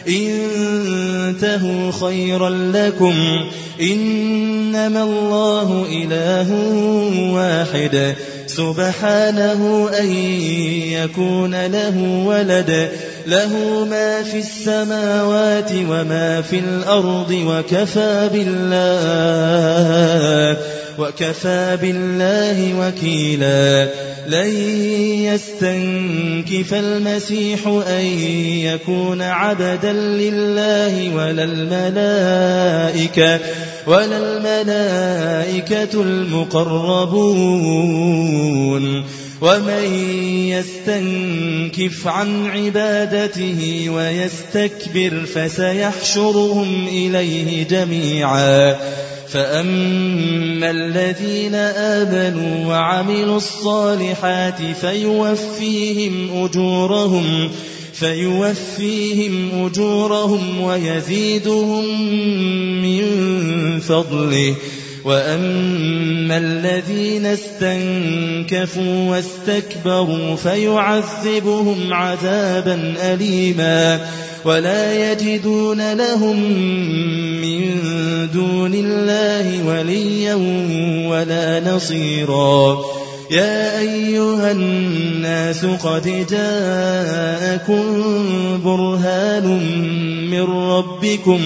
انتهوا خيرا لكم إنما الله إله واحد سبحانه أن يكون له ولد له ما في السماوات وما في الأرض وكفى بالله وكفى بالله وكيلا لن يستنكف المسيح أن يكون عبدا لله ولا الملائكة ولا الملائكة المقربون ومن يستنكف عن عبادته ويستكبر فسيحشرهم إليه جميعا فأما الذين آمنوا وعملوا الصالحات فيوفيهم أجورهم فيوفيهم أجورهم ويزيدهم من فضله وأما الذين استنكفوا واستكبروا فيعذبهم عذابا أليما ولا يجدون لهم من دون الله وليا ولا نصيرا يا أيها الناس قد جاءكم برهان من ربكم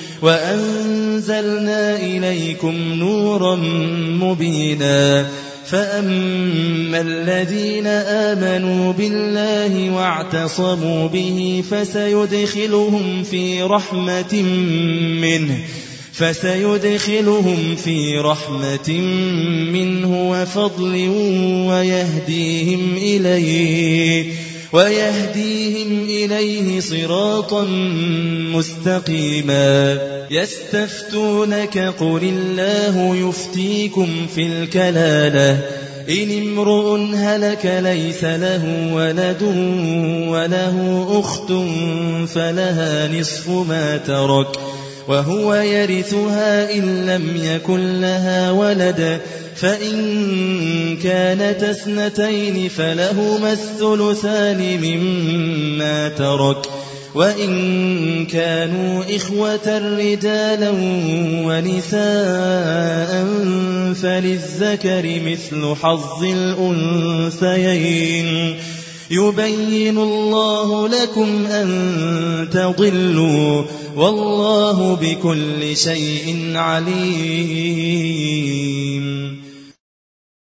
وأنزلنا إليكم نورا مبينا فأما الذين آمنوا بالله واعتصموا به فسيدخلهم في رحمة منه فسيدخلهم في رحمة منه وفضل ويهديهم إليه ويهديهم إليه صراطا مستقيما يستفتونك قل الله يفتيكم في الكلالة إن امرؤ هلك ليس له ولد وله أخت فلها نصف ما ترك وهو يرثها إن لم يكن لها ولد فإن كانت اثنتين فلهما الثلثان مما ترك وإن كانوا إخوة رجالا ونساء فللذكر مثل حظ الأنثيين يبين الله لكم أن تضلوا والله بكل شيء عليم.